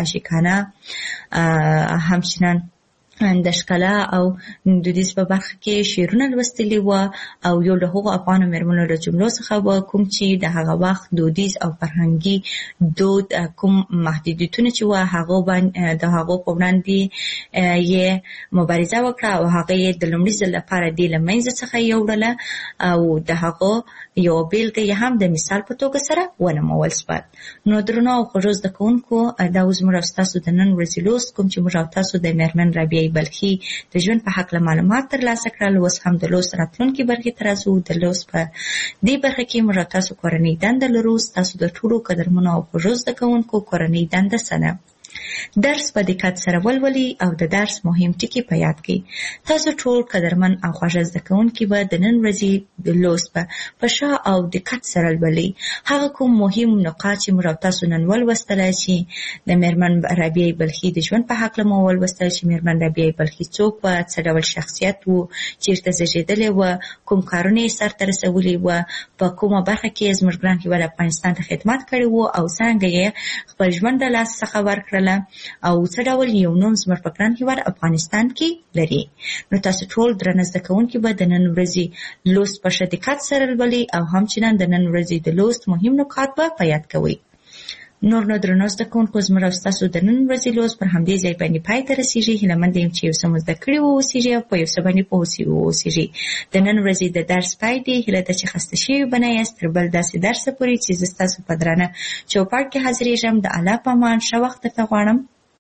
عاشقانه، همچنان د ښکلا او دودیز په برخه کې شعرونه لوستلي وه، او یو له هغو افغانو میرمنو له جملو څخه وه کوم چې د هغه وخت دودیز او فرهنګي دود کوم محدودیتونه چې وه د هغو په وړاندې یې مبارزه وکړه او هغه یې د لومړي ځل لپاره دې له منځه څخه یوړله او د هغو یو بیلګه یې هم د مثال په توګه سره ونمول شوه. نو درنو او خوږو زده کوونکو، دا اوس موږ او ستاسو د نن ورځې لوست کوم چې موږ او تاسو د میرمن رابعه بلخي د ژوند په هکله معلومات ترلاسه کړل. اوس هم د لوست راتلونکي برخې ته راځو. د لوست په دې برخه کې موږ او تاسو کورنۍ دنده لرو. ستاسو د ټولو قدرمنو او خوږو زده کوونکو کورنۍ دنده څه ده؟ درس په دقت سره ولولي او د درس مهم ټکي په یاد کړئ. تاسو ټول قدرمن او خوږ زده کوونکي به د نن ورځې د لوست په ښه او دقت سره لولئ. هغه کوم مهم نقاط چې موږ تاسو نن ولوستله چې د میرمن رابعه بلخي د ژوند په هکله مو ولوستله چې میرمن رابعه بلخي څوک وه، څه ډول شخصیت و، چیرته زیږېدلې وه، کوم کارونه یې سرته رسولي وه، په کومه برخه کې زموږ ګران هېواد افغانستان ته خدمت کړی و او څرنګه یې خپل ژوند د لاس څخه ورکړله او څه ډول یو نوم زموږ په ګران هېواد افغانستان کې لري. نو تاسو ټول درنه زده کوونکي به د نن ورځې لوست په ښه دقت سره لولئ او همچنان د نن ورځې د لوست مهم نکات به په یاد کوئ. نور نو درنو زده کوونکو، زموږ او ستاسو د نن ورځې لوست پر همدې ځای باندې پای ته رسېږي. هیله مند یم چې یو څه مو زده کړي واوسېږي او په یو څه باندې پوه واوسېږي. د نن ورځې د درس پای دی. هیله ده چې خسته شوي به نه یاست. تر بل داسې درسه پورې چې زه ستاسو په درانه چوپړ کې حاضرېږم. د الله په امان، ښه وخت درته غواړم.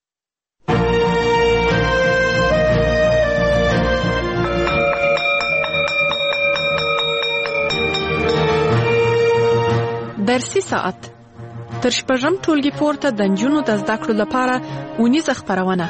درسي ساعت تر شپږم ټولګي پورته د نجونو د زده کړو لپاره اونیزه خپرونه.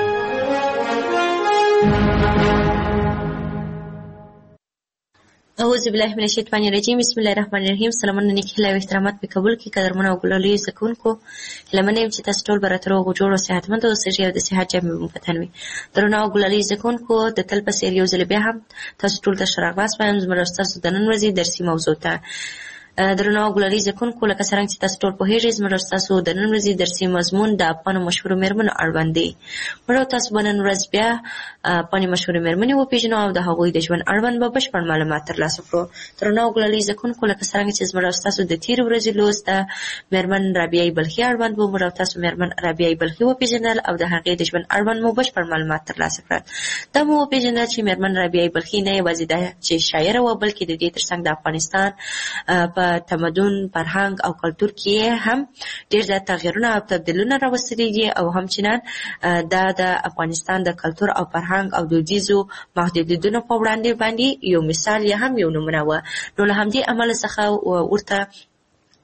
اعوذ بالله من الشیطان الرجیم. بسم الله الرحمن الرحیم. سلامونه، نیک هیله او احترامات په قبول کې قدرمنو او ګلالي زده کوونکو. هیله منم چې تاسو ټول به راته روغ جوړ او صحتمند اوسئ او د صحت جامې مو په تن وي. درنو او ګلالي زده کوونکو، د تل په څېر یو ځل بیا هم تاسو ټول ته ښه راغلاست وایم زموږ ستاسو د نن ورځې درسي موضوع ته. درنو او ګلالي زده کوونکو، لکه څرنګه چې تاسو ټول پوهېږئ زموږ ستاسو د نن ورځې درسي مضمون د افغانو مشهورو میرمنو اړوند دی. موږ تاسو به نن ورځ بیا افغاني مشهورې میرمنې وپېژنو او د هغوی د ژوند اړوند به بشپړ معلومات ترلاسه کړو. درنو او ګلالي زده کوونکو، لکه څرنګه چې زموږ ستاسو د تېرې ورځې لوست د میرمن رابعه بلخي اړوند و، موږ تاسو میرمن رابعه بلخي وپېژندل او د هغې د ژوند اړوند مو بشپړ معلومات ترلاسه کړل. دا مو وپېژندل چې میرمن رابعه بلخي نه یوازې ده چې شاعره وه، بلکې د دې ترڅنګ د افغانستان په تمدن، فرهنګ او کلتور کې هم ډېر زیات تغیرونه او تبدیلونه راوستلي دي او همچنان دا د افغانستان د کلتور او فرهنګ او دودیزو محدودیتونو په وړاندې باندې یو مثال یا هم یو نمونه وه. نو له همدې امله څخه ورته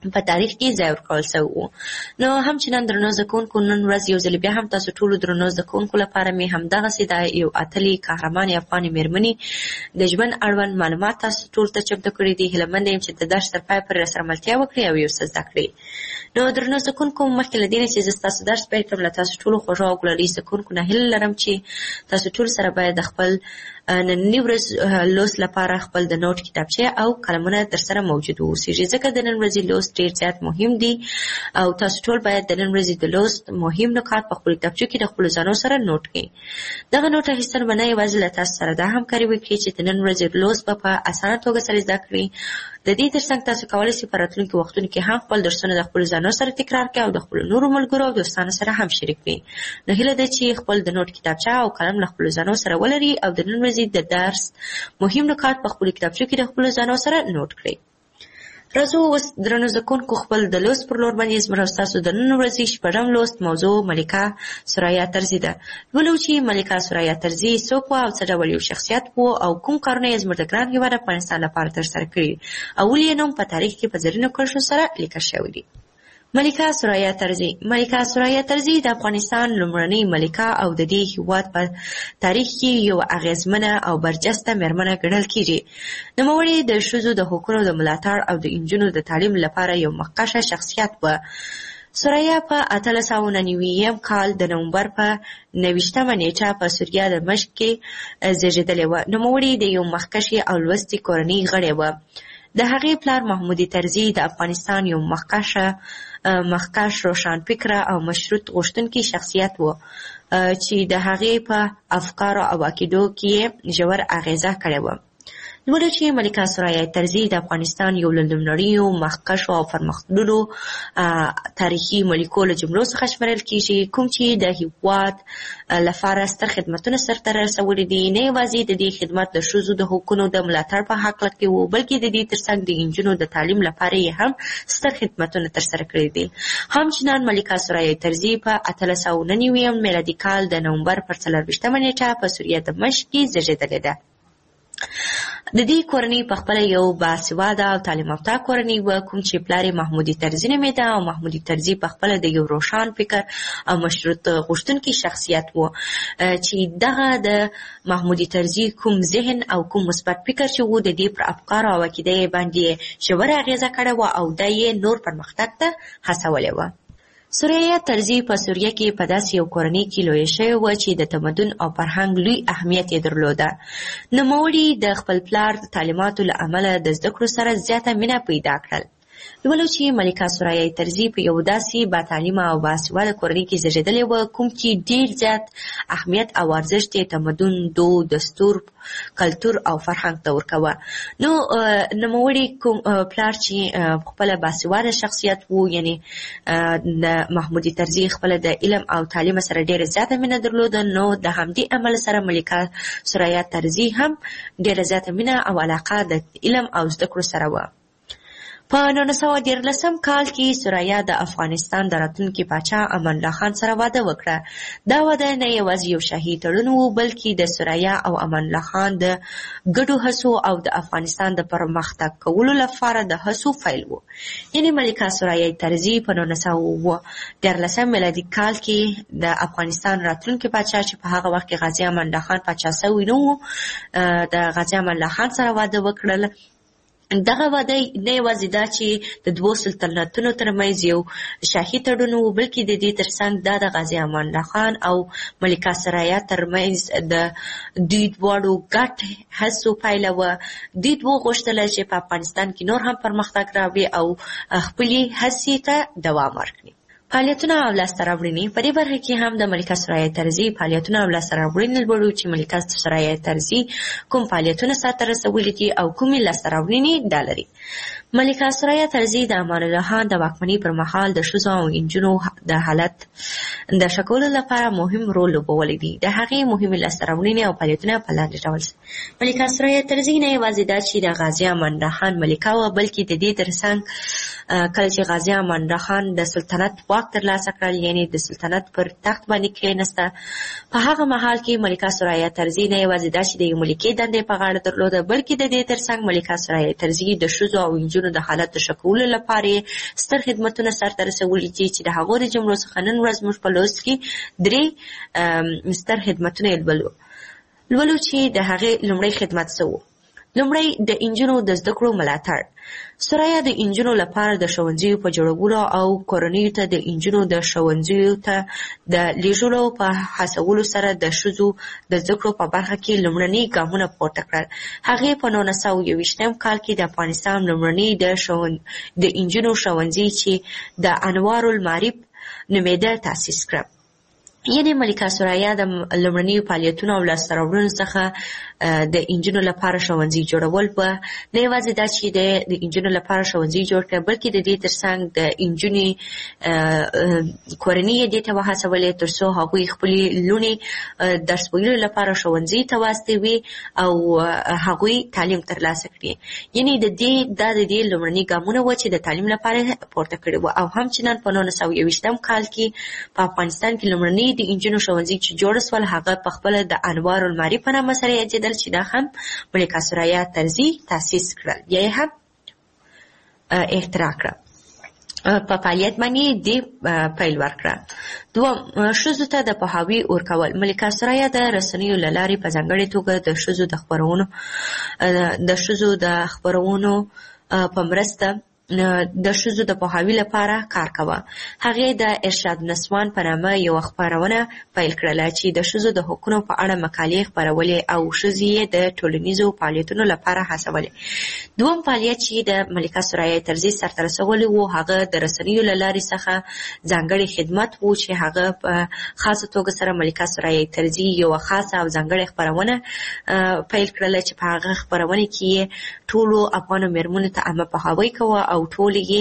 په تاریخ کې ځای ورکول شوی وو. نو همچنان درنو زده کوونکو، نن ورځ یو ځل بیا هم تاسو ټولو درنو زده کوونکو لپاره مې همدغسې دا یو اتلې قهرمانې افغانې مېرمنې د ژوند اړوند معلومات تاسو ټولو ته چمتو کړي دي. هیله مند یم چې د درس تر پای پورې راسره ملتیا وکړئ او یو څه زده کړئ. نو درنو زده کوونکو، مخکې له دې نه چې زه ستاسو درس پیل کړم، له تاسو ټولو خوږو او ګلالي زده کوونکو نه هیله لرم چې تاسو ټول سره باید د خپل ننني ورځ لوست لپاره خپل د نوټ کتابچې او قلمونه درسره موجود واوسېږي، ځکه د نن ورځې لوست ډېر زیات مهم دي او تاسو ټول باید د نن ورځې د لوست مهم نکات په خپلو کتابچو کې د خپلو ځانو سره نوټ کړئ. دغه نوټ اخیستل به نه یوازې له تاسو سره دا همکاري وکړي چې د نن ورځې لوست به په اسانه توګه سره زده کړئ، د دې ترڅنګ تاسو کولی شئ په راتلونکي وختونو کې هم خپل درسونه د خپلو ځانو سره تکرار کړئ او د خپلو نورو ملګرو او دوستانو سره هم شریک کړئ. نو هیله ده چې خپل د نوټ کتابچه او قلم له خپلو ځانو سره ولرئ او د نن ورځې د درس مهم نکات په خپلو کتابچو کې د خپلو ځانو سره نوټ کړئ. راځو اوس درنو زده کوونکو خپل د لوست پر لور باندې زموږ ستاسو د نن ورځې شپږم لوست موضوع ملکه ثریا طرزي ده. ولو چې ملکه ثریا طرزي څوک وه او څه ډول یو شخصیت و او کوم کارونه یې زموږ د ګران هېواد افغانستان لپاره ترسره کړي او ولې یې نوم په تاریخ کې په زرینو کرښو سره لیکل شوی دی. ملکه ثریا طرزي. ملکه ثریا طرزي د افغانستان لومړنۍ ملکه او د دې هېواد په تاریخ کې یو اغیزمنه او برجسته مېرمنه ګڼل کېږي. نوموړې د ښځو د حقونو د ملاتړ او د نجونو د تعلیم لپاره یو مخکښه شخصیت وه. ثریا په 1899 کال د نومبر په 29مه نیټه په سوریه د دمشق کې زیږېدلې وه. نوموړې د یو مخکښې او لوستې کورنۍ غړې وه. د هغې پلار محمودي طرزي د افغانستان یو مخکښ روښانفکره او مشروط غوښتونکی شخصیت و چې د هغې په افکارو او عقیدو کې ژور اغیزه کړې وه. نوموړې چې ملکه ثریا طرزي د افغانستان یو له لومړنیو مخکښو او پرمختللو تاریخي ملکو له جملو څخه شمېرل کېږي، کوم چې د هېواد لپاره ستر خدمتونه سرته رسولي دي. نه یوازې د دې خدمت د ښځو د حقونو د ملاتړ په هکله کې و، بلکې د دې ترڅنګ د نجونو د تعلیم لپاره یې هم ستر خدمتونه ترسره کړي دي. همچنان ملکه ثریا طرزي په 1899 میلادي کال د نومبر پر 24مه نیټه په سوریه د دمشق کې زیږېدلې ده. د دې کورنۍ په خپله یو باسواده او تعلیم یافته کورنۍ وه، کوم چې پلار یې محمودي طرزي نومېده او محمودي طرزي په خپله د یو روښان فکر او مشروط غوښتونکی شخصیت و چې دغه د محمودي طرزي کوم ذهن او کوم مثبت فکر چې و د دې پر افکارو او عقیده یې باندې ژوره اغېزه کړې وه او دا یې نور پرمختګ ته هڅولی وه. ثریا طرزي په سوریه کې په داسې یو کورنۍ کې لویه شوې وه چې د تمدن او فرهنګ لوی اهمیت یې درلوده. نوموړي د خپل پلار د تعلیماتو له امله د زده کړو سره زیاته مینه پیدا کړل. ولو چې ملکه ثریا طرزي په یو داسې باتعلیمه او باسواده کورنۍ کې زیږېدلې وه کوم چې ډېر زیات اهمیت او ارزښت یې تمدن، دود، دستور، کلتور او فرهنګ ته ورکوه. نو نوموړي کوم پلار چې خپله باسواده شخصیت و، یعنې د محمودي طرزي خپله د علم او تعلیم سره ډېره زیاته مینه درلوده، نو د همدې عمل سره ملکه ثریا طرزي هم ډېره زیاته مینه او علاقه د علم او زده کړو سره وه. په 1913 کال کې ثریا د افغانستان د راتلونکي پاچا امان الله خان سره واده وکړه. دا واده نه یوازې یو شاهي تړون و، بلکې د ثریا او امان الله خان د ګډو هڅو او د افغانستان د پرمختګ کولو لپاره د هڅو پیل و. یعنې ملکه ثریا طرزي په 1913 میلادي کال کې د افغانستان راتلونکي پاچا چې په هغه وخت کې غازي امان الله خان پاچا شوی نه و، د غازي امان الله خان سره واده وکړل. دغه واده نه یوازې دا چې د دوو سلطنتونو ترمنځ یو شاهي تړون و، بلکې د دې ترڅنګ دا د غازي امان الله خان او ملکه ثریا ترمنځ د دوی دواړو ګډ هڅو پایله وه. دوی دوی غوښتل چې په افغانستان کې نور هم پرمختګ راوړي او خپلې هڅې ته دوام ورکړي. فعالیتونه او لاسته راوړنې. په دې برخه کې هم د ملکه ثریا طرزي فعالیتونه او لاسته راوړنې لولو چې ملکه ثریا طرزي کوم فعالیتونه سرته رسولي دي او کومې لاسته راوړنې دا لري. ملکه ثریا طرزي د امان الله خان د واکمنۍ پر مهال د ښځو او نجونو د حالت د ښه کولو لپاره مهم رول لوبولی دی. د هغې مهمې لاسته راوړنې او فعالیتونه په لاندې ډول ملکه سرایه ترزي نه یوازې دا چې د غازي امان الله خان ملکه وه، بلکې د دې ترڅنګ کله چې غازي امان الله خان د سلطنت واک ترلاسه کړل، یعنې د سلطنت پر تخت باندې کېناسته، په هغه مهال کې ملکه سرایه ترزي نه یوازې دا چې د یو ملکې دندې په غاړه درلوده، بلکې د دې ترڅنګ ملکه سرایه ترزي د ښځو او نجونو د حالت د ښه کولو لپاره ستر خدمتونه سرته رسولي دي، چې د هغو د جملو څخه نن ورځ موږ په لوست کې 3 ستر خدمتونه لولو چې د هغې لومړی خدمت څه و؟ لومړی د انجونو د زده کړو ملاتړ. سرایه د انجونو لپاره د ښوونځیو په جوړولو او کورنیو ته د انجونو د ښوونځیو ته د لیږلو په هڅولو سره د ښځو د زده کړو په برخه کې لومړني ګامونه پورته کړل. هغې په 1921 کال کې د افغانستان لومړني د انجونو ښوونځي چې د انوار المعارف نومېده تاسیس کړه. یعنې ملکه سرایه د لومړنیو فعالیتونو او لاسته راوړنو څخه د انجونو لپاره ښوونځي جوړول به نه یوازې دا چې د انجونو لپاره ښوونځي جوړ کړه، بلکې د دې ترڅنګ د انجونې کورنۍ یې دې ته وهڅولې تر څو هغوی خپلې لوڼې درس ویلو لپاره ښوونځي ته واستوي او هغوی تعلیم ترلاسه کړي. یعنې دا د دې لومړني ګامونه وه چې د تعلیم لپاره پورته کړي وو. او همچنان په 1921 کال کې په افغانستان کې لومړني د انجونو ښوونځي چې جوړ سول هغه په خپله د انوار المعارف په نامه سره یادېدل، چې دا هم ملکه سرایه ترزي تاسیس کړل یا یې هم اختراع کړه. په فعالیت باندې دې پیل ورکړه. دوم، ښځو ته د پوهاوي ورکول. ملکه سرایه د رسنیو له لارې په ځانګړې توګه د ښځو د خپرونو په مرسته د ښځو د پوهاوي لپاره کار کوه. هغې د ارشاد نسوان په نامه یوه خپرونه پیل کړله چې د ښځو د حقونو په اړه مقالې خپرولې او ښځې یې د ټولنیزو فعالیتونو لپاره هڅولې. دوم فعالیت چې د ملکه سرایه ترزي سرته رسولی و هغه د رسنیو له لارې څخه ځانګړی خدمت و چې هغه په خاصه توګه سره ملکه سرایه ترزي یوه خاصه او ځانګړې خپرونه پیل کړله چې په هغه خپرونه کې یې ټولو افغانو مېرمنو ته عامه پوهاوی کوه او ټول یې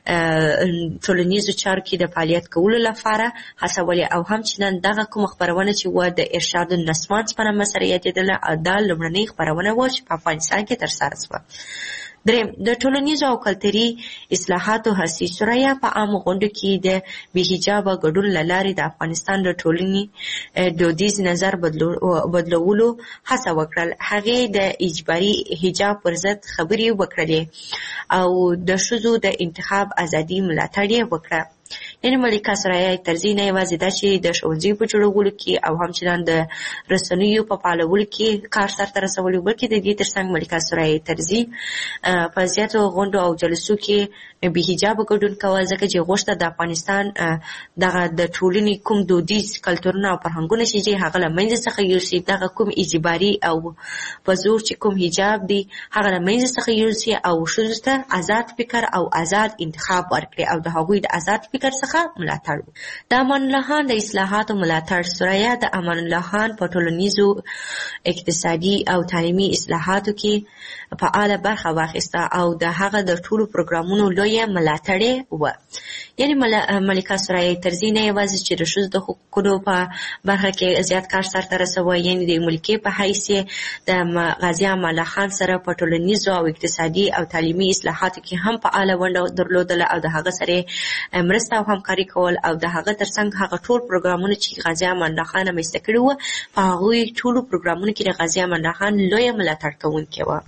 ټولنیزو چارو کې د فعالیت کولو لپاره هڅولې. او همچنان دغه کومه خپرونه چې وه د ارشاد النسوان په نامه سره یادېدله، دا لومړنۍ خپرونه وه چې په افغانستان کې ترسره شوه. دریم، د ټولنیزو او کلتوري اصلاحاتو هڅې. سرایه په عامو غونډو کې د بې حجابه ګډون له لارې د افغانستان د ټولنې دودیز نظر بدلولو هڅه وکړل. هغې د اجباري حجاب پر ضد خبرې وکړلې او د ښځو د انتخاب ازادي ملاتړ یې وکړه. یعنې ملکه سرایه ترزي نه یوازې دا چې د ښوونځیو په جوړولو کې او همچنان د رسنیو په فعالولو کې کار سرته رسولی، بلکې د دې ترڅنګ ملکه سرایه ترزي په زیاتو غونډو او جلسو کې بې حجابه ګډون کوه، ځکه چې غوښته د افغانستان دغه د ټولنې کوم دودیز کلتورونه او فرهنګونه چې هغه له منځه څخه یوسي، دغه کوم اجباري او په زور چې کوم حجاب دی هغه له منځه څخه یوسي او ښځو ته آزاد فکر او آزاد انتخاب ورکړي او د هغوی د آزاد فکر څخه ملاتړ. د امان الله خان د اصلاحاتو ملاتړ. سرایه د امان الله خان په ټولنیزو، اقتصادي او تعلیمي اصلاحاتو کې فعاله برخه واخیسته او د هغه د ټولو پروګرامونو لویه ملاتړې وه. یعنې ملکه سرایه ترزي نه یوازې چې د ښځو د حقوقو په برخه کې زیات کار سرته رسوه، یعنې د ملکې په حیث د غازي امان الله خان سره په ټولنیزو او اقتصادي او تعلیمي اصلاحاتو کې هم فعاله ونډه درلودله او د هغه سره مرسته او همکاري کول او د هغه ترڅنګ هغه ټول پروګرامونه چې غازي امان الله خان رامنځته کړي وو په هغوی ټولو پروګرامونو کې د غازي امان الله خان لویه ملاتړ کوونکې وه.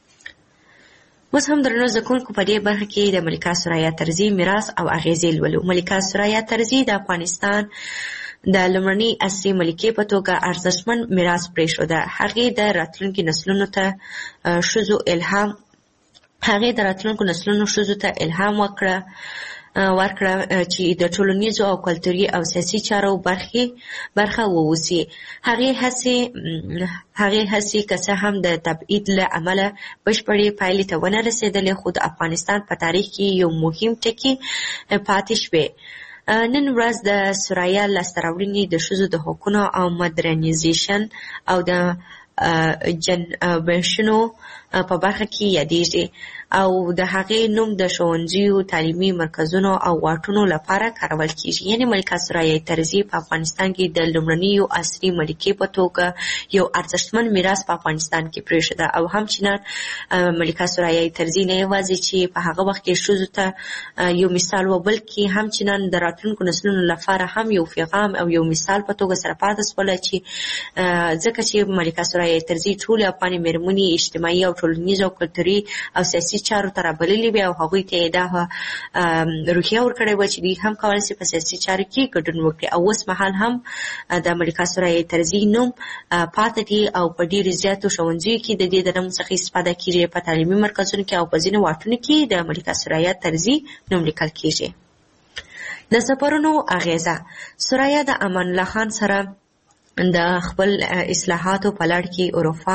اوس هم درنو زده کوونکو په دې برخه کې د ملکه سرایه ترزي میراث او اغیزې لولو. ملکه سرایه ترزي د افغانستان د لومړنۍ عصري ملکې په توګه ارزښتمن میراث پرېښوده. هغې د راتلونکو نسلونو ته الهام ورکړه چې د ټولنیزو او کلتوري او سیاسي چارو برخه ووسی. هغې هڅې که څه هم د تبعید له امله بشپړې پایلې ته ونه رسېدلې، خو د افغانستان په تاریخ کې یو مهم ټکی پاتې شوی. نن ورځ د سرایه لاسته راوړنې د ښځو د حقونو او مدرنیزیشن او د جنبشونو په برخه کې یادېږي او د هغې نوم د ښوونځیو تعلیمي مرکزونو او واټونو لپاره کارول کیږي. یعنې ملکه سرایه طرزي په افغانستان کې د لومړنیو عصري ملکې په توګه یو ارزښتمن میراث په افغانستان کې پرېښوده او همچنان ملکه سرایه طرزي نه یوازې چې په هغه وخت کې ښځو ته یو مثال و، بلکې همچنان د راتلونکو نسلونو لپاره هم یو پیغام او یو مثال په توګه سره پاتې شوله چې ځکه چې ملکه سرایه طرزي ټولې افغانې مېرمنې اجتماعي او ټولنیز او کلتوري او سیاسي چارو ته رابللې وې او هغوی ته یې دا روحیه ورکړې وه چې دوی هم کولی شي په سیاسي چارو کې ګډون وکړي او اوس مهال هم د ملکه سرایه طرزي نوم پاتې دی او په ډېرو زیاتو ښوونځیو کې د دې د نوم څخه استفاده کېږي، په تعلیمي مرکزونو کې او په ځینو واټونو کې د ملکه سرایه طرزي نوم لیکل کېږي. د سفرونو اغیزه: سرایه د امان الله خان سره د خپل اصلاحاتو په لړ کې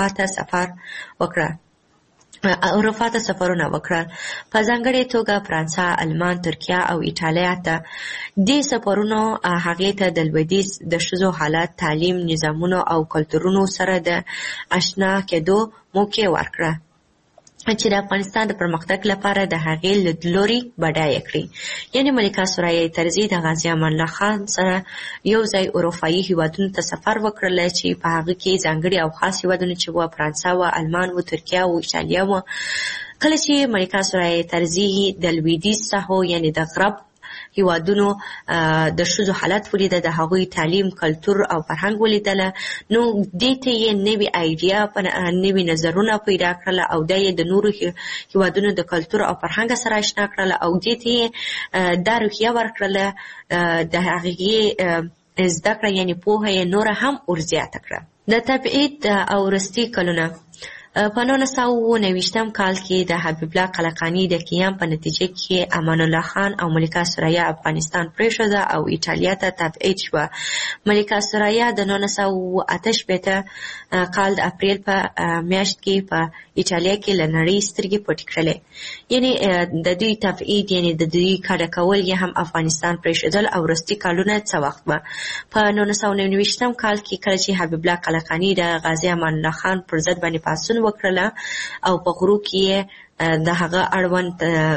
اروپا ته سفرونه وکړل، په ځانګړې توګه فرانسه، المان، ترکیه او ایټالیا ته. دې سفرونو هغې ته د لویدیځ د ښځو حالت، تعلیم، نظامونو او کلتورونو سره د اشنا کېدو موقع ورکړه چې د افغانستان د پرمختګ لپاره د هغې لیدلوري بډایه کړي. یعنې ملکه سرایه طرزي د غازي امان الله خان سره یو ځای اروپایي هیوادونو ته سفر وکړل چې په هغه کې ځانګړي او خاص هیوادونه چې وه فرانسه وه، المان وه، ترکیه وه، ایټالیا وه. کله چې ملکه سرایه طرزي د لویدیځ ساحو یعنې د غرب هیوادونو د ښځو حالت ولیده، د هغوی تعلیم، کلتور او فرهنګ ولیدله، نو دې ته یې نوې آیډیا، نوې نظرونه پیدا کړله او دا یې د نورو هیوادونو د کلتور او فرهنګ سره اشنا کړله او دې ته یې دا روحیه ورکړله، د هغې زده کړه یعنې پوهه یې نوره هم ورزیاته کړه. د تبعید او وروستي کلونه: په 1990 کال کې د حبیب الله قلقانی د قیام په نتیجه کې امان الله خان او ملکه سرایه افغانستان پرېښوده او ایټالیا ته تبعید شوه. ملکه سرایه د 1988 کال د اپریل په میاشت کې په ایټالیا کې له نړۍ سترګې پټې کړلې. یعنې د دوی تبعید یعنې د دوی کډه کول یې هم افغانستان پرېښودل او وروستي کالونه څه وخت به په 1990 کال کې کله چې حبیب الله قلقانی د غازي امان الله خان پر ضد باندې پاڅون وکړله او په غرو کې د هغه اړوند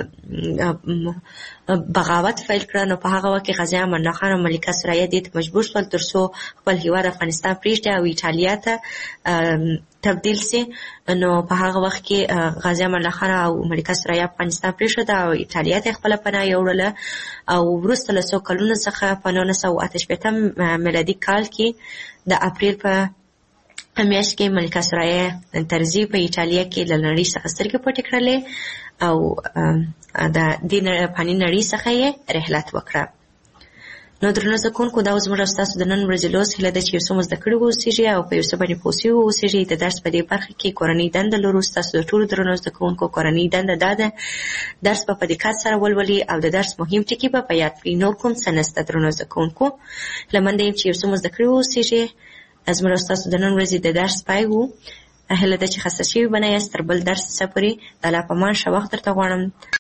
بغاوت فیل کړه، نو په هغه وخت کې غازي امان الله خان او ملکه سرایه دې ته مجبور شول تر څو خپل هیواد افغانستان پرېږدي او ایټالیا ته تبدیل سي. نو په هغه وخت کې غازي امان الله خان او ملکه سرایه افغانستان پرېښوده او ایټالیا ته خپله پناه یوړله او وروسته له څو کلونو څخه په 1988 میلادي کال کې د اپریل په میاشت کې ملکه سرایه طرزي په ایټالیا کې له نړۍ څخه سترګې پټې کړلې او د دې فاني نړۍ څخه یې رحلت وکړه. نو درنو زده کوونکو، دا زموږ او ستاسو د نن ورځې لوست هیله ده چې یو څه مو زده کړي واوسېږي او په یو څه باندې پوه سوي واوسېږي. د درس په دې برخه کې کورنۍ دنده لرو. ستاسو د ټولو درنو زده کوونکو کورنۍ دنده دا ده درس په دقت سره ولولي او د درس مهم ټکي په یاد کړي. نور کوم څه نشته درنو زده کوونکو. هیله منده یم چې یو څه مو زده کړي واوسېږي. زموږ او ستاسو د نن ورځې د درس پای وو. هیله ده چې خسته شوي به نه یاست. تر بل درس څخه پورې د الله په امان ښه وخت درته غواړم.